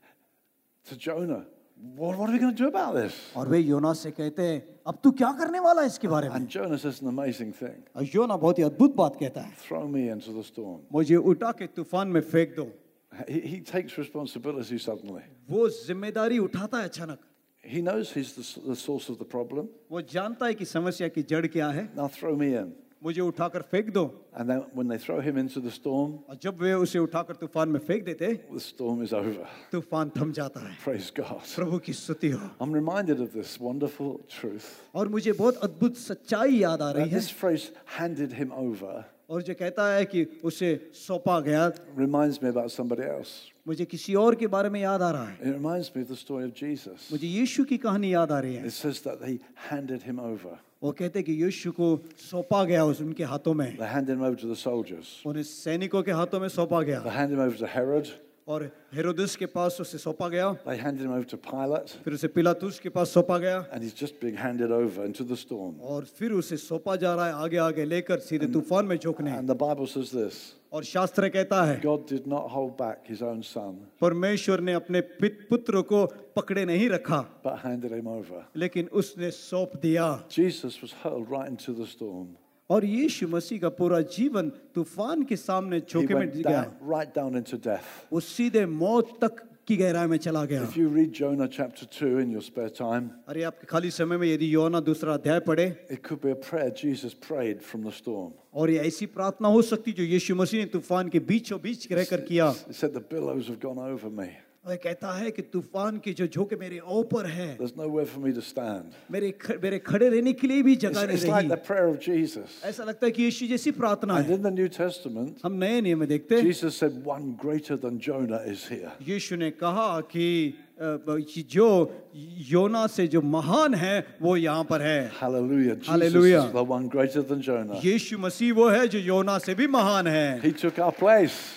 to Jonah, what, what are we going to do about this? और वे योना से कहते हैं, अब तू क्या करने वाला है इसके बारे में? And Jonah says an amazing thing. और योना बहुत ही अद्भुत बात कहता है, Throw me into the storm. मुझे उठा के तूफान में फेंक दो। He, he takes responsibility suddenly. वो जिम्मेदारी उठाता है अचानक, He knows he's the, the source of the problem. वो जानता है कि समस्या की जड़ क्या है, Now throw me in. मुझे उठाकर फेंक दो। And then when they throw him into the storm, और जब वे उसे उठाकर तूफान में फेंक देते, the storm is over. तूफान थम जाता है। Praise God. प्रभु की स्तुति हो। I'm reminded of this wonderful truth. और मुझे बहुत अद्भुत सच्चाई याद आ रही That है, this phrase, handed him over, और जो कहता है कि उसे सौंपा गया, reminds me about somebody else. मुझे किसी और के बारे में याद आ रहा है, It reminds me of the story of Jesus. मुझे यीशु की कहानी याद आ रही है। It says that he handed him over. वो कहते हैं कि यीशु को सौंपा गया उस उनके हाथों में, They handed him over to the soldiers. उन्हें सैनिकों के हाथों में सौंपा गया, They handed him over to Herod. और हेरोदेस के पास उसे सौंपा गया, They handed him over to Pilate. फिर उसे पिलातुस के पास सौंपा गया, And he's just being handed over into the storm. और फिर उसे सौंपा जा रहा है आगे आगे लेकर सीधे तूफान में झोंकने। And the Bible says this, और शास्त्र कहता है, God did not hold back his own son, परमेश्वर ने अपने पित- पुत्र को पकड़े नहीं रखा, but handed him over. लेकिन उसने सौंप दिया। Jesus was hurled right into the storm. और यीशु मसीह का पूरा जीवन तूफान के सामने He झोंके में went गया, down, right down into death. वो सीधे मौत तक की गहराई में चला गया। If you read Jonah chapter two in your spare time, अरे आपके खाली समय में यदि योना दूसरा अध्याय पढ़े, it could be a prayer Jesus prayed from the storm. और ये ऐसी प्रार्थना हो सकती जो यीशु मसीह ने तूफान के बीचों बीच रहकर किया। It said, the billows have gone over me. और कहता है कि तूफान के जो झोंके मेरे ऊपर है, There's nowhere for me to stand. मेरे ख- मेरे खड़े रहने के लिए भी It's, जगह it's नहीं like the रही। prayer of Jesus. ऐसा लगता है कि यीशु जैसी प्रार्थना And है। in the New Testament, हम नए नियम में देखते हैं, Jesus said, one greater than Jonah is here. यीशु ने कहा कि अ, कि जो योना से जो महान है वो यहाँ पर है। Hallelujah. Jesus Hallelujah. is the one greater than Jonah. यीशु मसीह वो है जो योना से भी महान है। He took our place.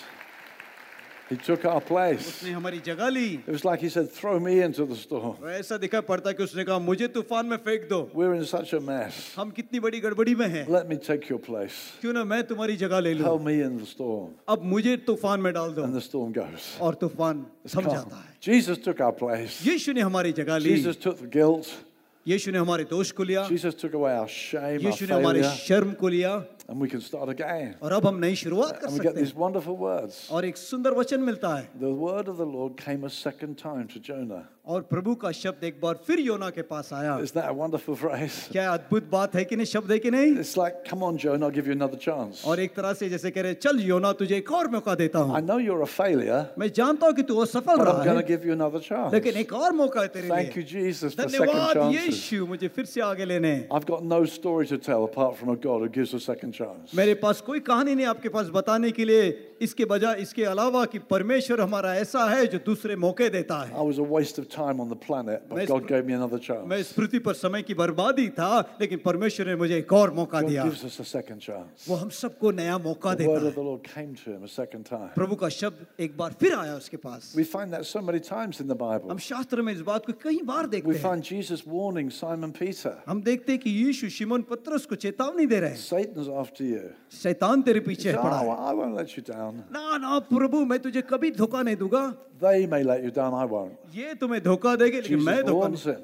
He took our place. उसने हमारी जगह ली। It was like he said, throw me into the storm. ऐसा दिखाई पड़ता है कि उसने कहा मुझे तूफान में फेंक दो, We're in such a mess. हम कितनी बड़ी गड़बड़ी में हैं, Let me take your place. क्यों ना मैं तुम्हारी जगह ले Throw लूं, me in the storm. अब मुझे तूफान में डाल दो। And the storm goes. और तूफान It's थम calm. जाता है। Jesus took our place. यीशु ने हमारी जगह ली, Jesus took the guilt. यीशु ने हमारे दोष को लिया, Jesus took away our shame, our यीशु ने हमारे failure. शर्म को लिया, And we can start again. और अब हम नई शुरुआत कर And we get सकते हैं। these wonderful words. और एक सुंदर वचन मिलता है, The word of the Lord came a second time to Jonah. और प्रभु का शब्द एक बार फिर योना के पास आया। Isn't that a wonderful phrase? क्या अद्भुत बात है कि नहीं, शब्द है कि नहीं? It's like, come on, Jonah, I'll give you another chance. और एक तरह से जैसे कह रहे, चल योना तुझे एक और मौका देता I हूँ, know you're a failure, मैं जानता हूँ कि तू असफल but रहा I'm going है, to give you another chance. लेकिन एक और मौका है तेरे Thank you, लिए। Jesus, for second धन्यवाद chances. यीशु, मुझे फिर से आगे लेने। I've got no story to tell apart from a God who gives a second chance. मेरे पास कोई कहानी नहीं आपके पास बताने के लिए, इसके बजाय इसके अलावा कि परमेश्वर हमारा ऐसा है जो दूसरे मौके देता है। I was a waste of time on the planet, but मैं God gave me another chance. मैं इस पृथ्वी पर समय की बर्बादी था, लेकिन परमेश्वर ने मुझे एक और मौका God दिया। gives us a second chance. वो हम सबको नया मौका The देता word है। of the Lord came to him a second time. प्रभु का शब्द एक बार फिर आया उसके पास। We find that so many times in the Bible. हम शास्त्र में इस बात को कई बार We देखते हैं। find Jesus warning Simon Peter, हम देखते हैं कि यीशु शिमोन पतरस को चेतावनी दे रहे हैं, Satan's after you. शैतान तेरे He पीछे said, पड़ा oh, है। I won't let you down. ना ना प्रभु, मैं तुझे कभी धोखा नहीं दूंगा। They may let you down, I won't. ये तुम्हें धोखा देंगे, लेकिन मैं Jesus धोखा warns नहीं। him.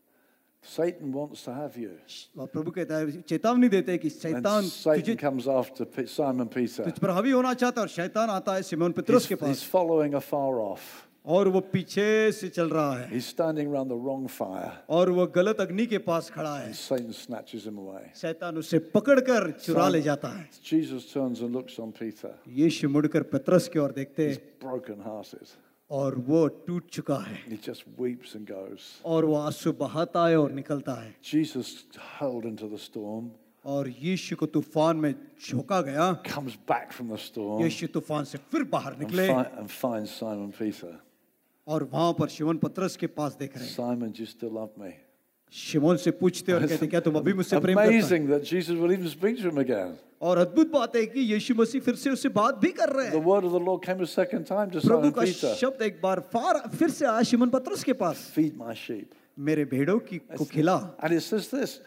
Satan wants to have you. और प्रभु कहता है, चेतावनी देते हैं कि And शैतान Satan तुझे comes after Pe- Simon Peter. तुझ पर हावी होना चाहता है, और शैतान आता है सिमोन पतरस He's, के he's पास, following afar off. और वो पीछे से चल रहा है He's standing around the wrong fire. और वो गलत अग्नि के पास खड़ा है. And Satan snatches him away. शैतान उसे पकड़कर चुरा ले जाता है. Jesus turns and looks on Peter. यीशु मुड़कर पतरस की ओर देखते He's broken hearted. और वो टूट चुका है. He just weeps and goes. और वो आंसू बहाता है और निकलता है. Jesus hurled into the storm. और यीशु को तूफान में झोंका गया. Comes back from the storm. यीशु तूफान से फिर बाहर And, निकले fi- and finds Simon Peter. और वहां पर शिमोन पतरस के पास देख रहे हैं. Simon, do you still love me? शिमोन से पूछते और कहते क्या तुम अभी मुझसे प्रेम करते हो? Amazing that Jesus will even speak to him again. और अद्भुत बात है कि यीशु मसीह फिर से उससे बात भी कर रहे The हैं. word of the Lord came a second time to Prabhu Simon का Peter. शब्द एक बार फार फिर से आया शिमोन पतरस के पास. Feed my sheep. मेरे भेड़ों की को खिला. And it says this,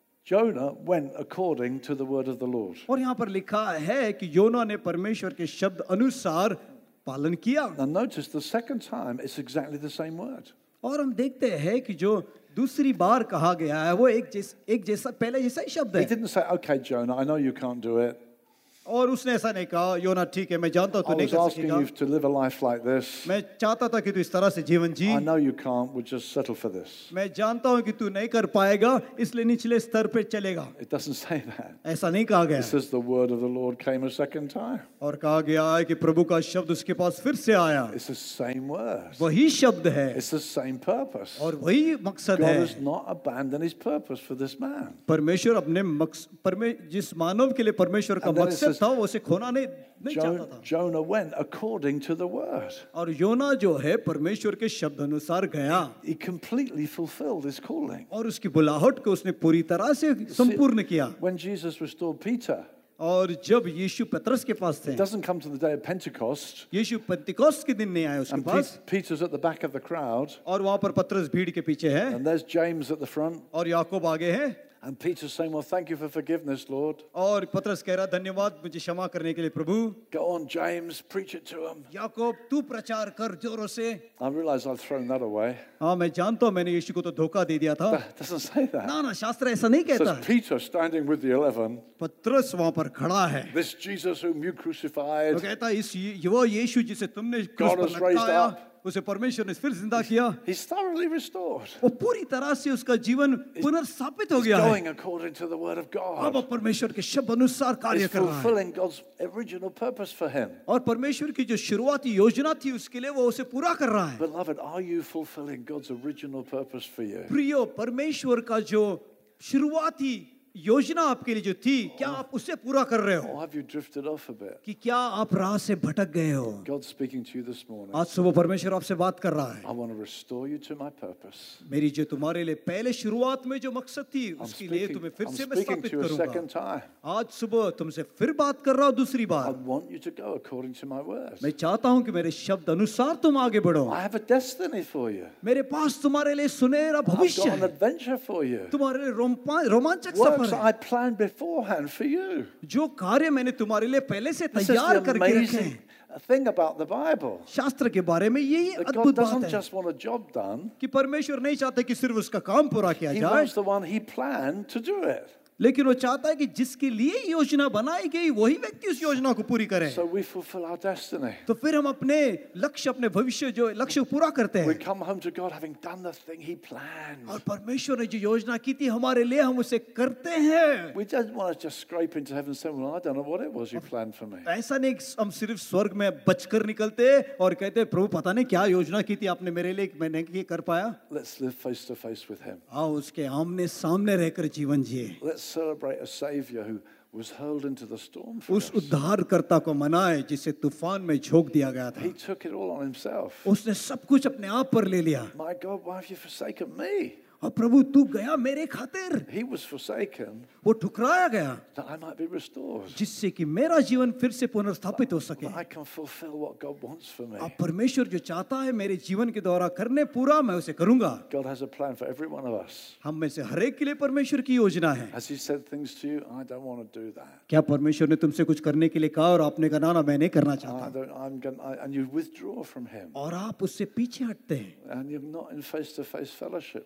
Jonah went according to the word of the Lord. और यहाँ पर लिखा है कि योना ने परमेश्वर के शब्द अनुसार पालन किया. Now notice the second time it's exactly the same word. और हम देखते हैं कि जो दूसरी बार कहा गया है वो एक जैस, एक जैसा पहले जैसा ही शब्द He है. didn't say, okay, Jonah, I know you can't do it. और उसने ऐसा नहीं कहा योना ठीक है मैं जानता हूँ I तू नहीं was कर asking सकेगा. you to live a life like this. मैं चाहता था कि तू इस तरह से जीवन जी. I know you can't, we'll just settle for this. मैं जानता हूँ कि तू नहीं कर पाएगा इसलिए निचले स्तर पे चलेगा. It doesn't say that. ऐसा नहीं कहा गया. It says the word of the Lord came a second time. और कहा गया है कि प्रभु का शब्द उसके पास फिर से आया. It's the same word. वही शब्द है It's the same purpose. और वही मकसद God है. has not abandoned his purpose for this man. परमेश्वर अपने मकस, परमे, जिस मानव के लिए परमेश्वर का And then it मकसद says- था वो उसे खोना नहीं नहीं चाहता Jo- था. Jonah went according to the word. और योना जो है परमेश्वर के शब्द अनुसार गया He completely fulfilled his calling. और उसकी बुलाहट को उसने पूरी तरह से संपूर्ण किया. When Jesus restored Peter, और जब यीशु पतरस के पास थे, it doesn't come to the day of Pentecost. यीशु पेंतिकोस्त के दिन नहीं आया उसके And pass. Pe- Peter's at the back of the crowd, और वहां पर पतरस भीड़ के पीछे है and there's James at the front. और याकूब आगे है. And Peter's saying, well, thank you for forgiveness, Lord. और पतरस कह रहा धन्यवाद मुझे क्षमा करने के लिए प्रभु. Go on, James, preach it to him. याकूब तू प्रचार कर जोरों से. I realize I've thrown that away. हाँ मैं जानता हूँ मैंने यीशु को तो धोखा दे दिया था. It doesn't say that. ना ना शास्त्र ऐसा नहीं It कहता says है. Peter standing with the eleven, पतरस वहां पर खड़ा है. this Jesus whom you वो crucified, कहता है इस ये- वो यीशु जिसे तुमने क्रूस God पर has raised लटकाया up. उसे परमेश्वर ने फिर जिंदा किया. he's thoroughly restored. वो पूरी तरह से उसका जीवन पुनर्स्थापित हो He's गया है. going according to the word of अब God. वो परमेश्वर के शब्द अनुसार कार्य He's कर रहा है. fulfilling God's original purpose for him. और परमेश्वर की जो शुरुआती योजना थी उसके लिए वो उसे पूरा कर रहा है. Beloved, are you fulfilling God's original purpose for you? प्रियो परमेश्वर का जो शुरुआती योजना आपके लिए जो थी क्या आप उसे पूरा कर रहे हो Or have you drifted off a bit? कि क्या आप राह से भटक गए हो? God's speaking to you this morning. आज सुबह परमेश्वर आपसे बात कर रहा है. I want to restore you to my purpose. मेरी जो तुम्हारे लिए पहले शुरुआत में जो मकसद थी I'm उसके लिए speaking, तुम्हें फिर I'm से मैं speaking स्थापित to you a करूंगा. second time. आज सुबह तुमसे फिर बात कर रहा हूँ दूसरी I bar. want you to go according to my words. मैं चाहता हूँ कि मेरे शब्द अनुसार तुम आगे बढ़ो. I have a destiny for you. मेरे पास तुम्हारे लिए सुनहरा I've भविष्य got an है. adventure for you. तुम्हारे लिए रोमा- रोमांचक Works सफर that है. I planned beforehand for you. जो कार्य मैंने तुम्हारे लिए पहले से This is तैयार the करके रखे amazing हैं. thing about the Bible. शास्त्र के बारे में यही That अद्भुत God बात doesn't है just want a job done. कि परमेश्वर नहीं चाहता कि सिर्फ उसका काम पूरा किया He जाए, wants the one he planned to do it. लेकिन वो चाहता है कि जिसके लिए योजना बनाई गई वही व्यक्ति उस योजना को पूरी करे. So we fulfill our destiny. तो फिर हम अपने लक्ष्य अपने भविष्य जो लक्ष्य को पूरा करते We हैं. come home to God having done the thing he planned. और परमेश्वर ने जो योजना की थी हमारे लिए हम उसे करते हैं. We don't want to just scrape into heaven and say, well, I don't know what it was you planned for me. ऐसा नहीं कि हम सिर्फ स्वर्ग में बचकर निकलते और कहते प्रभु पता नहीं क्या योजना की थी आपने मेरे लिए मैं नहीं कर पाया. Let's live face to face with him. आओ उसके आमने सामने रहकर जीवन जिए. Let's celebrate a Savior who was hurled into the storm for उस us. उद्धारकर्ता को मनाए जिसे तूफान में झोंक दिया गया था. He took it all on himself. उसने सब कुछ अपने आप पर ले लिया. My God, why have you forsaken me? और प्रभु तू गया मेरे खातिर. He was forsaken वो ठुकराया गया that I might be restored. जिससे कि मेरा जीवन फिर से पुनर्स्थापित हो सके. That I can fulfill what God wants for me. अब परमेश्वर जो चाहता है मेरे जीवन के द्वारा करने पूरा मैं उसे करूंगा. God has a plan for every one of us. हम में से हर एक के लिए परमेश्वर की योजना है. Has he said things to you? I don't want to do that. क्या परमेश्वर ने तुमसे कुछ करने के लिए कहा और आपने कहा ना ना मैं नहीं करना I चाहता don't, I'm going, I, and you withdraw from him. और आप उससे पीछे हटते हैं And you're not in face-to-face fellowship. और फिर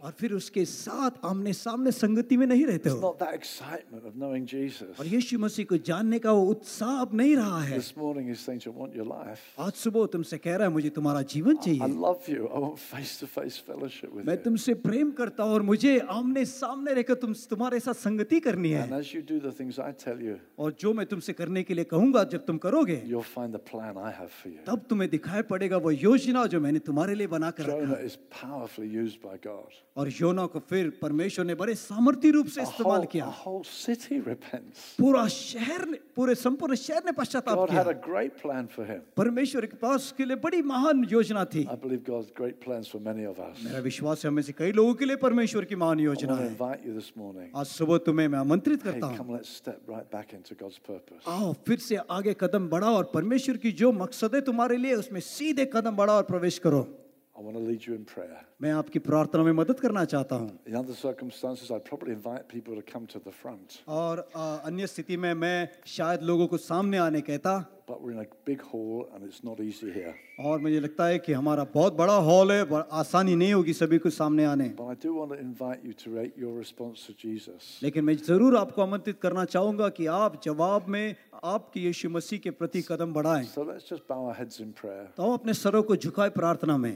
उसके साथ आमने सामने संगति में नहीं रहते It's हो not that excitement of knowing Jesus. और यीशु मसीह को जानने का वो उत्साह अब नहीं रहा है। This morning he's saying, I want your life. आज सुबह तुमसे कह रहा है मुझे तुम्हारा जीवन I चाहिए, love you. I want face-to-face fellowship with मैं you. तुमसे प्रेम करता हूँ और मुझे आमने सामने रहकर तुम तुम्हारे साथ संगति करनी है। And as you do the things I tell you, और जो मैं तुमसे करने के लिए कहूंगा जब तुम करोगे you'll find the plan I have for you. तब तुम्हें दिखाई पड़ेगा वो योजना जो मैंने तुम्हारे लिए बना कर रखा Jonah है। is powerfully used by God. और योना को फिर परमेश्वर ने बड़े सामर्थ्य रूप से A इस्तेमाल whole, किया। a whole city repents. पूरा शहर ने पूरे संपूर्ण शहर ने पश्चाताप God had किया। a great plan for him. परमेश्वर के पास उसके लिए बड़ी महान योजना थी। I believe God's great plans for many of us. मेरा विश्वास है हमें से कई लोगों के लिए परमेश्वर की महान I योजना want to है। invite you this morning. आज सुबह तुम्हें मैं आमंत्रित Hey, करता हूँ, come, let's step right back into God's purpose. आओ फिर से आगे कदम बढ़ाओ और परमेश्वर की जो मकसद है तुम्हारे लिए उसमें सीधे कदम बढ़ाओ और प्रवेश करो। I want to lead you in prayer. मैं आपकी प्रार्थना में मदद करना चाहता हूँ। In other circumstances, I'd probably invite people to come to the front. और आ, अन्य स्थिति में मैं शायद लोगों को सामने आने कहता, But we're in a big hall and it's not easy here. और मुझे लगता है कि हमारा बहुत बड़ा हॉल है, पर आसानी नहीं होगी सभी को सामने आने। But I do want to invite you to rate your response to Jesus. लेकिन मैं जरूर आपको आमंत्रित करना चाहूंगा कि आप जवाब में आपकी यीशु मसीह के प्रति कदम बढ़ाएं। So let's just bow our heads in prayer. तो आप अपने सरों को झुकाए प्रार्थना में।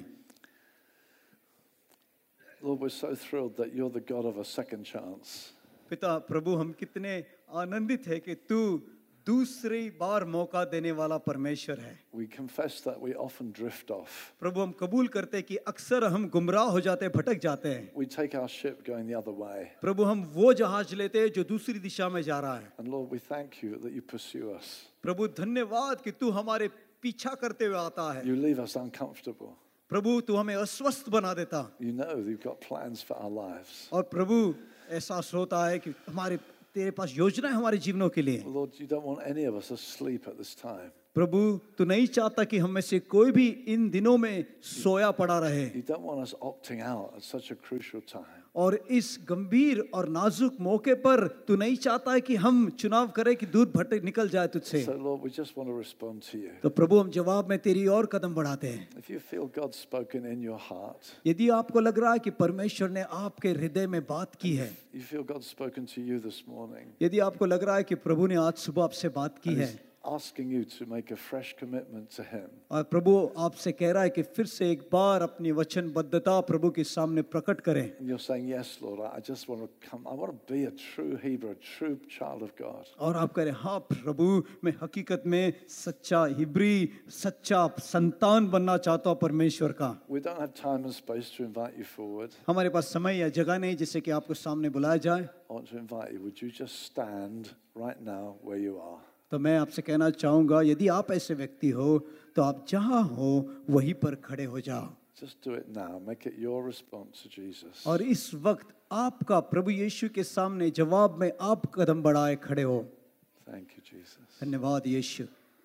Lord, we're so thrilled that you're the God of a second chance. पिता प्रभु, हम कितने आनंदित है कि तू दूसरी बार मौका देने वाला परमेश्वर है। We confess that we often drift off. प्रभु, हम कबूल करते हैं कि अक्सर हम गुमराह हो जाते हैं, भटक जाते हैं। We take our ship going the other way. प्रभु, हम वो जहाज लेते हैं जो दूसरी दिशा में जा रहा है। And Lord, we thank you that you pursue us. प्रभु धन्यवाद कि तू हमारे पीछा करते हुए आता है। You leave us uncomfortable. प्रभु तू हमें अस्वस्थ बना देता। You know you've got plans for our lives. और प्रभु एहसास होता है कि हमारे तेरे पास योजना है हमारे जीवनों के लिए। Lord, you don't want any of us asleep at this time. प्रभु तू नहीं चाहता कि हम में से कोई भी इन दिनों में सोया पड़ा रहे You don't want us opting out at such a crucial time. और इस गंभीर और नाजुक मौके पर तू नहीं चाहता है कि हम चुनाव करें कि दूर भटक निकल जाए तुझसे। So Lord, we just want to respond to you. तो प्रभु हम जवाब में तेरी और कदम बढ़ाते हैं। If you feel God's spoken in your heart, यदि आपको लग रहा है कि परमेश्वर ने आपके हृदय में बात की है, you feel God's spoken to you this morning, यदि आपको लग रहा है कि प्रभु ने आज सुबह आपसे बात की and है He's asking you to make a fresh commitment to Him, और प्रभु आपसे कह रहा है कि फिर से एक बार अपनी वचनबद्धता प्रभु के सामने प्रकट करें, and you're saying, yes, Lord, I just want to come, I want to be a true Hebrew, a true child of God. और आप कह रहे हैं हाँ प्रभु मैं हकीकत में सच्चा हिब्री सच्चा संतान बनना चाहता हूँ परमेश्वर का। We don't have time and space to invite you forward. हमारे पास समय या जगह नहीं जिससे कि आपको सामने बुलाया जाए। I want to invite you, would you just stand right now where you are? तो मैं आपसे कहना चाहूँगा यदि आप ऐसे व्यक्ति हो तो आप जहाँ हो वहीं पर खड़े हो जाओ Just do it now. Make it your response to Jesus. और इस वक्त आपका प्रभु यीशु के सामने जवाब में आप कदम बढ़ाए खड़े हो। Thank you, Jesus. धन्यवाद यीशु,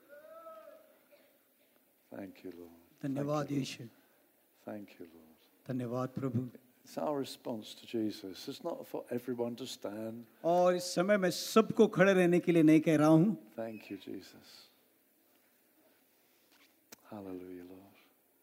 Thank you, Lord. धन्यवाद यीशु, Thank you, Lord. धन्यवाद प्रभु। It's our response to Jesus. It's not for everyone to stand. और इस समय मैं सबको खड़े रहने के लिए नहीं कह रहा हूँ। Thank you, Jesus. Hallelujah, Lord.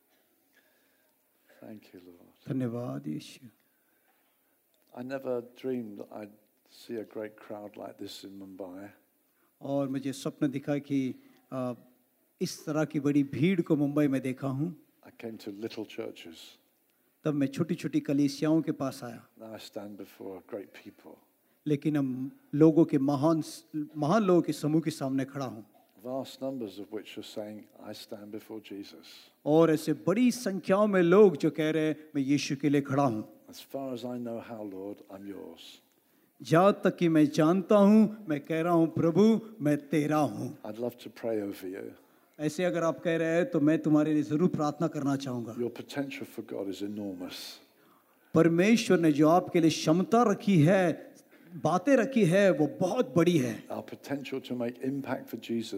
Thank you, Lord. धन्यवाद यीशु। I never dreamed that I'd see a great crowd like this in Mumbai. और मुझे स्वप्न दिखा कि आ, इस तरह की बड़ी भीड़ को मुंबई में देखा हूँ। I came to little churches. तब मैं छोटी छोटी कलीसियाओं के पास आया, Now I stand before great people. लेकिन हम लोगों के महान महान लोगों के समूह के सामने खड़ा हूँ Vast numbers of which are saying, I stand before Jesus. और ऐसे बड़ी संख्याओं में लोग जो कह रहे हैं मैं यीशु के लिए खड़ा हूँ। As far as I know how, Lord, I'm yours. जहाँ तक कि मैं जानता हूँ मैं कह रहा हूँ प्रभु मैं तेरा हूँ। I'd love to pray over you. ऐसे अगर आप कह रहे हैं तो मैं तुम्हारे लिए जरूर प्रार्थना करना चाहूँगा। Your potential for God is enormous. परमेश्वर ने जो आपके लिए क्षमता रखी है, बातें रखी है, वो बहुत बड़ी है। Our potential to make impact for Jesus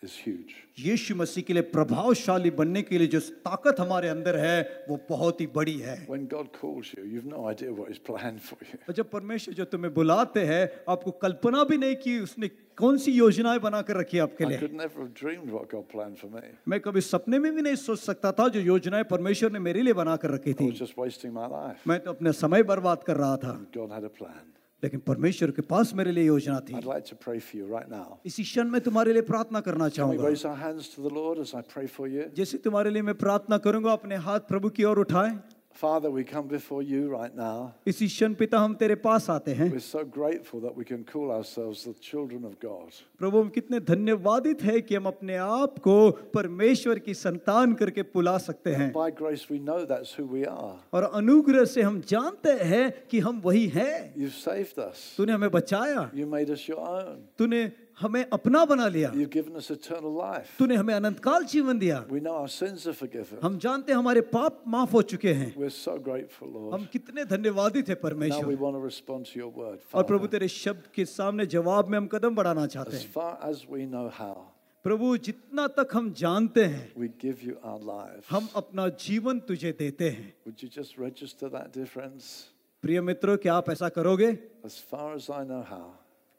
is huge. यीशु मसीह के लिए प्रभावशाली बनने के लिए जो ताकत हमारे अंदर है वो बहुत ही बड़ी है। When God calls you, you've no idea what He's planned for you. और जब परमेश्वर जो तुम्हें बुलाते हैं आपको कल्पना भी नहीं की उसने कौन सी योजनाएं बनाकर रखी है आपके I लिए। could never have dreamed what God planned for me. मैं कभी सपने में भी नहीं सोच सकता था जो योजनाएं परमेश्वर ने मेरे लिए बनाकर रखी I थी। was just wasting my life. मैं तो अपना समय बर्बाद कर रहा था, God had a plan. लेकिन परमेश्वर के पास मेरे लिए योजना थी। I'd like to pray for you right now. इसी क्षण में तुम्हारे लिए प्रार्थना करना Can we चाहूंगा। raise our hands to the Lord as I pray for you? जैसे तुम्हारे लिए मैं प्रार्थना करूंगा अपने हाथ प्रभु की ओर उठाएं। Father, we come before you right now. इसी क्षण पिता हम तेरे पास आते हैं। We're so grateful that we can call ourselves the children of God. प्रभु हम कितने धन्यवादित है कि हम अपने आप को परमेश्वर की संतान करके बुला सकते हैं। By grace we know that's who we are. और अनुग्रह से हम जानते हैं कि हम वही हैं। You've saved us. तूने हमें बचाया, You made us your own. तूने हमें अपना बना लिया, You've given us eternal life. तूने हमें अनंतकाल जीवन दिया। We know our sins are forgiven. हम जानते हैं हमारे पाप माफ हो चुके हैं। We're so grateful, हम Lord. कितने धन्यवादित है Now we परमेश्वर। want to respond to your word, और प्रभु Father, तेरे शब्द के सामने जवाब में हम कदम बढ़ाना चाहते as हैं। far as we know how. प्रभु जितना तक हम जानते हैं We give you our lives. हम अपना जीवन तुझे देते हैं। Would you just register that, dear friends? प्रिय मित्रों, क्या आप ऐसा करोगे As far as I know how,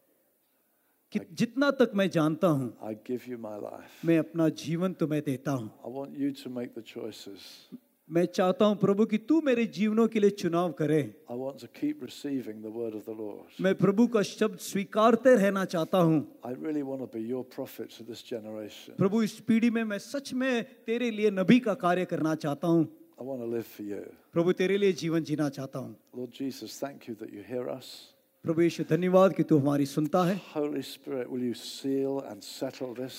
कि जितना तक मैं जानता हूं I give you my life. मैं अपना जीवन तुम्हें देता हूं। I want you to make the choices. मैं चाहता हूं प्रभु कि तू मेरे जीवनों के लिए चुनाव करे। I want to keep receiving the word of the Lord. मैं प्रभु का शब्द स्वीकारते रहना चाहता हूं। I really want to be your prophet to this generation. प्रभु इस पीढ़ी में मैं सच में तेरे लिए नबी का कार्य करना चाहता हूं। I want to live for you. प्रभु तेरे लिए जीवन जीना चाहता हूं। Lord Jesus, thank you that you hear us. प्रभु यीशु धन्यवाद कि तू हमारी सुनता है। Holy Spirit, will you seal and settle this?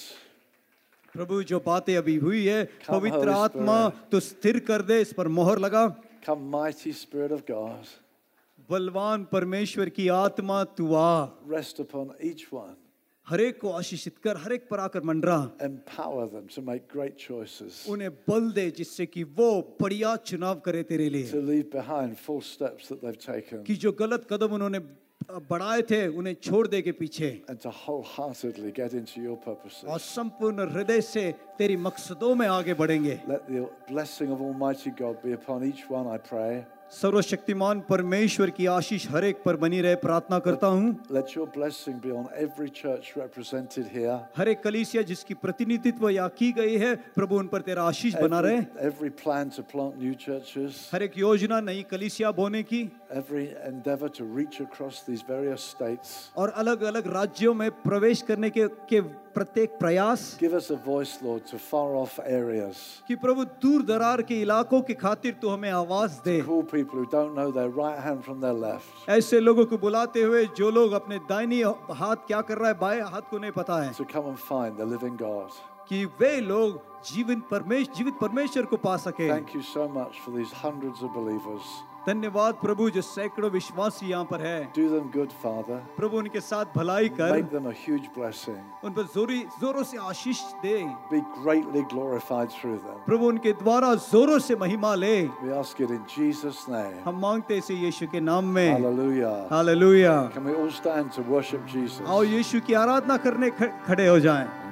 प्रभु जो बातें अभी हुई है Come, पवित्र Holy आत्मा तो स्थिर कर दे, इस पर मोहर लगा। Come, mighty Spirit of God, बलवान परमेश्वर की आत्मा तू आ, rest upon each one. हर एक को आशीषित कर, हर एक पर आकर मंडरा। Empower them to make great choices, उन्हें बल दे जिससे कि वो बढ़िया चुनाव करे तेरे लिए। to leave behind false steps that they've taken, कि जो गलत कदम उन्होंने बढ़ाए थे उन्हें छोड़ दे के पीछे, and to wholeheartedly get into your purposes. और संपूर्ण हृदय से तेरी मकसदों में आगे बढ़ेंगे। Let the blessing of Almighty God be upon each one, I pray. सर्वशक्तिमान परमेश्वर की आशीष हर एक पर बनी रहे, प्रार्थना करता हूँ। Let your blessing be on every church represented here. हर एक कलीसिया जिसकी प्रतिनिधित्व यहाँ की गई है, प्रभु उन पर तेरा आशीष बना रहे। Every, every plan to plant new churches, हर एक योजना नई कलीसिया बोने की every endeavor to reach across these various states. और अलग अलग राज्यों में प्रवेश करने के, के प्रत्येक प्रयास, Give us a voice, Lord, to far off areas. कि प्रभु दूर दरार के इलाकों की खातिर तू हमें आवाज दे। Call people who don't know their right hand from their left. ऐसे लोगों को बुलाते हुए जो लोग अपने दाहिनी हाथ क्या कर रहा है, बाएं हाथ को नहीं पता है, To come and find the living God. कि वे लोग जीवन परमेश्वर जीवित परमेश्वर को पा सके। Thank you so much for these hundreds of believers. धन्यवाद प्रभु जो सैकड़ों विश्वासी यहाँ पर है। Do them good, Father. प्रभु उनके साथ भलाई कर, Make them a huge blessing. उन पर जोरी जोरों से आशीष दे। Be greatly glorified through them. प्रभु उनके द्वारा जोरों से महिमा ले। We ask it in Jesus' name. हम मांगते इसे यीशु के नाम में। Hallelujah. Hallelujah. Can we all stand to worship Jesus? आओ यीशु की आराधना करने ख- खड़े हो जाएं।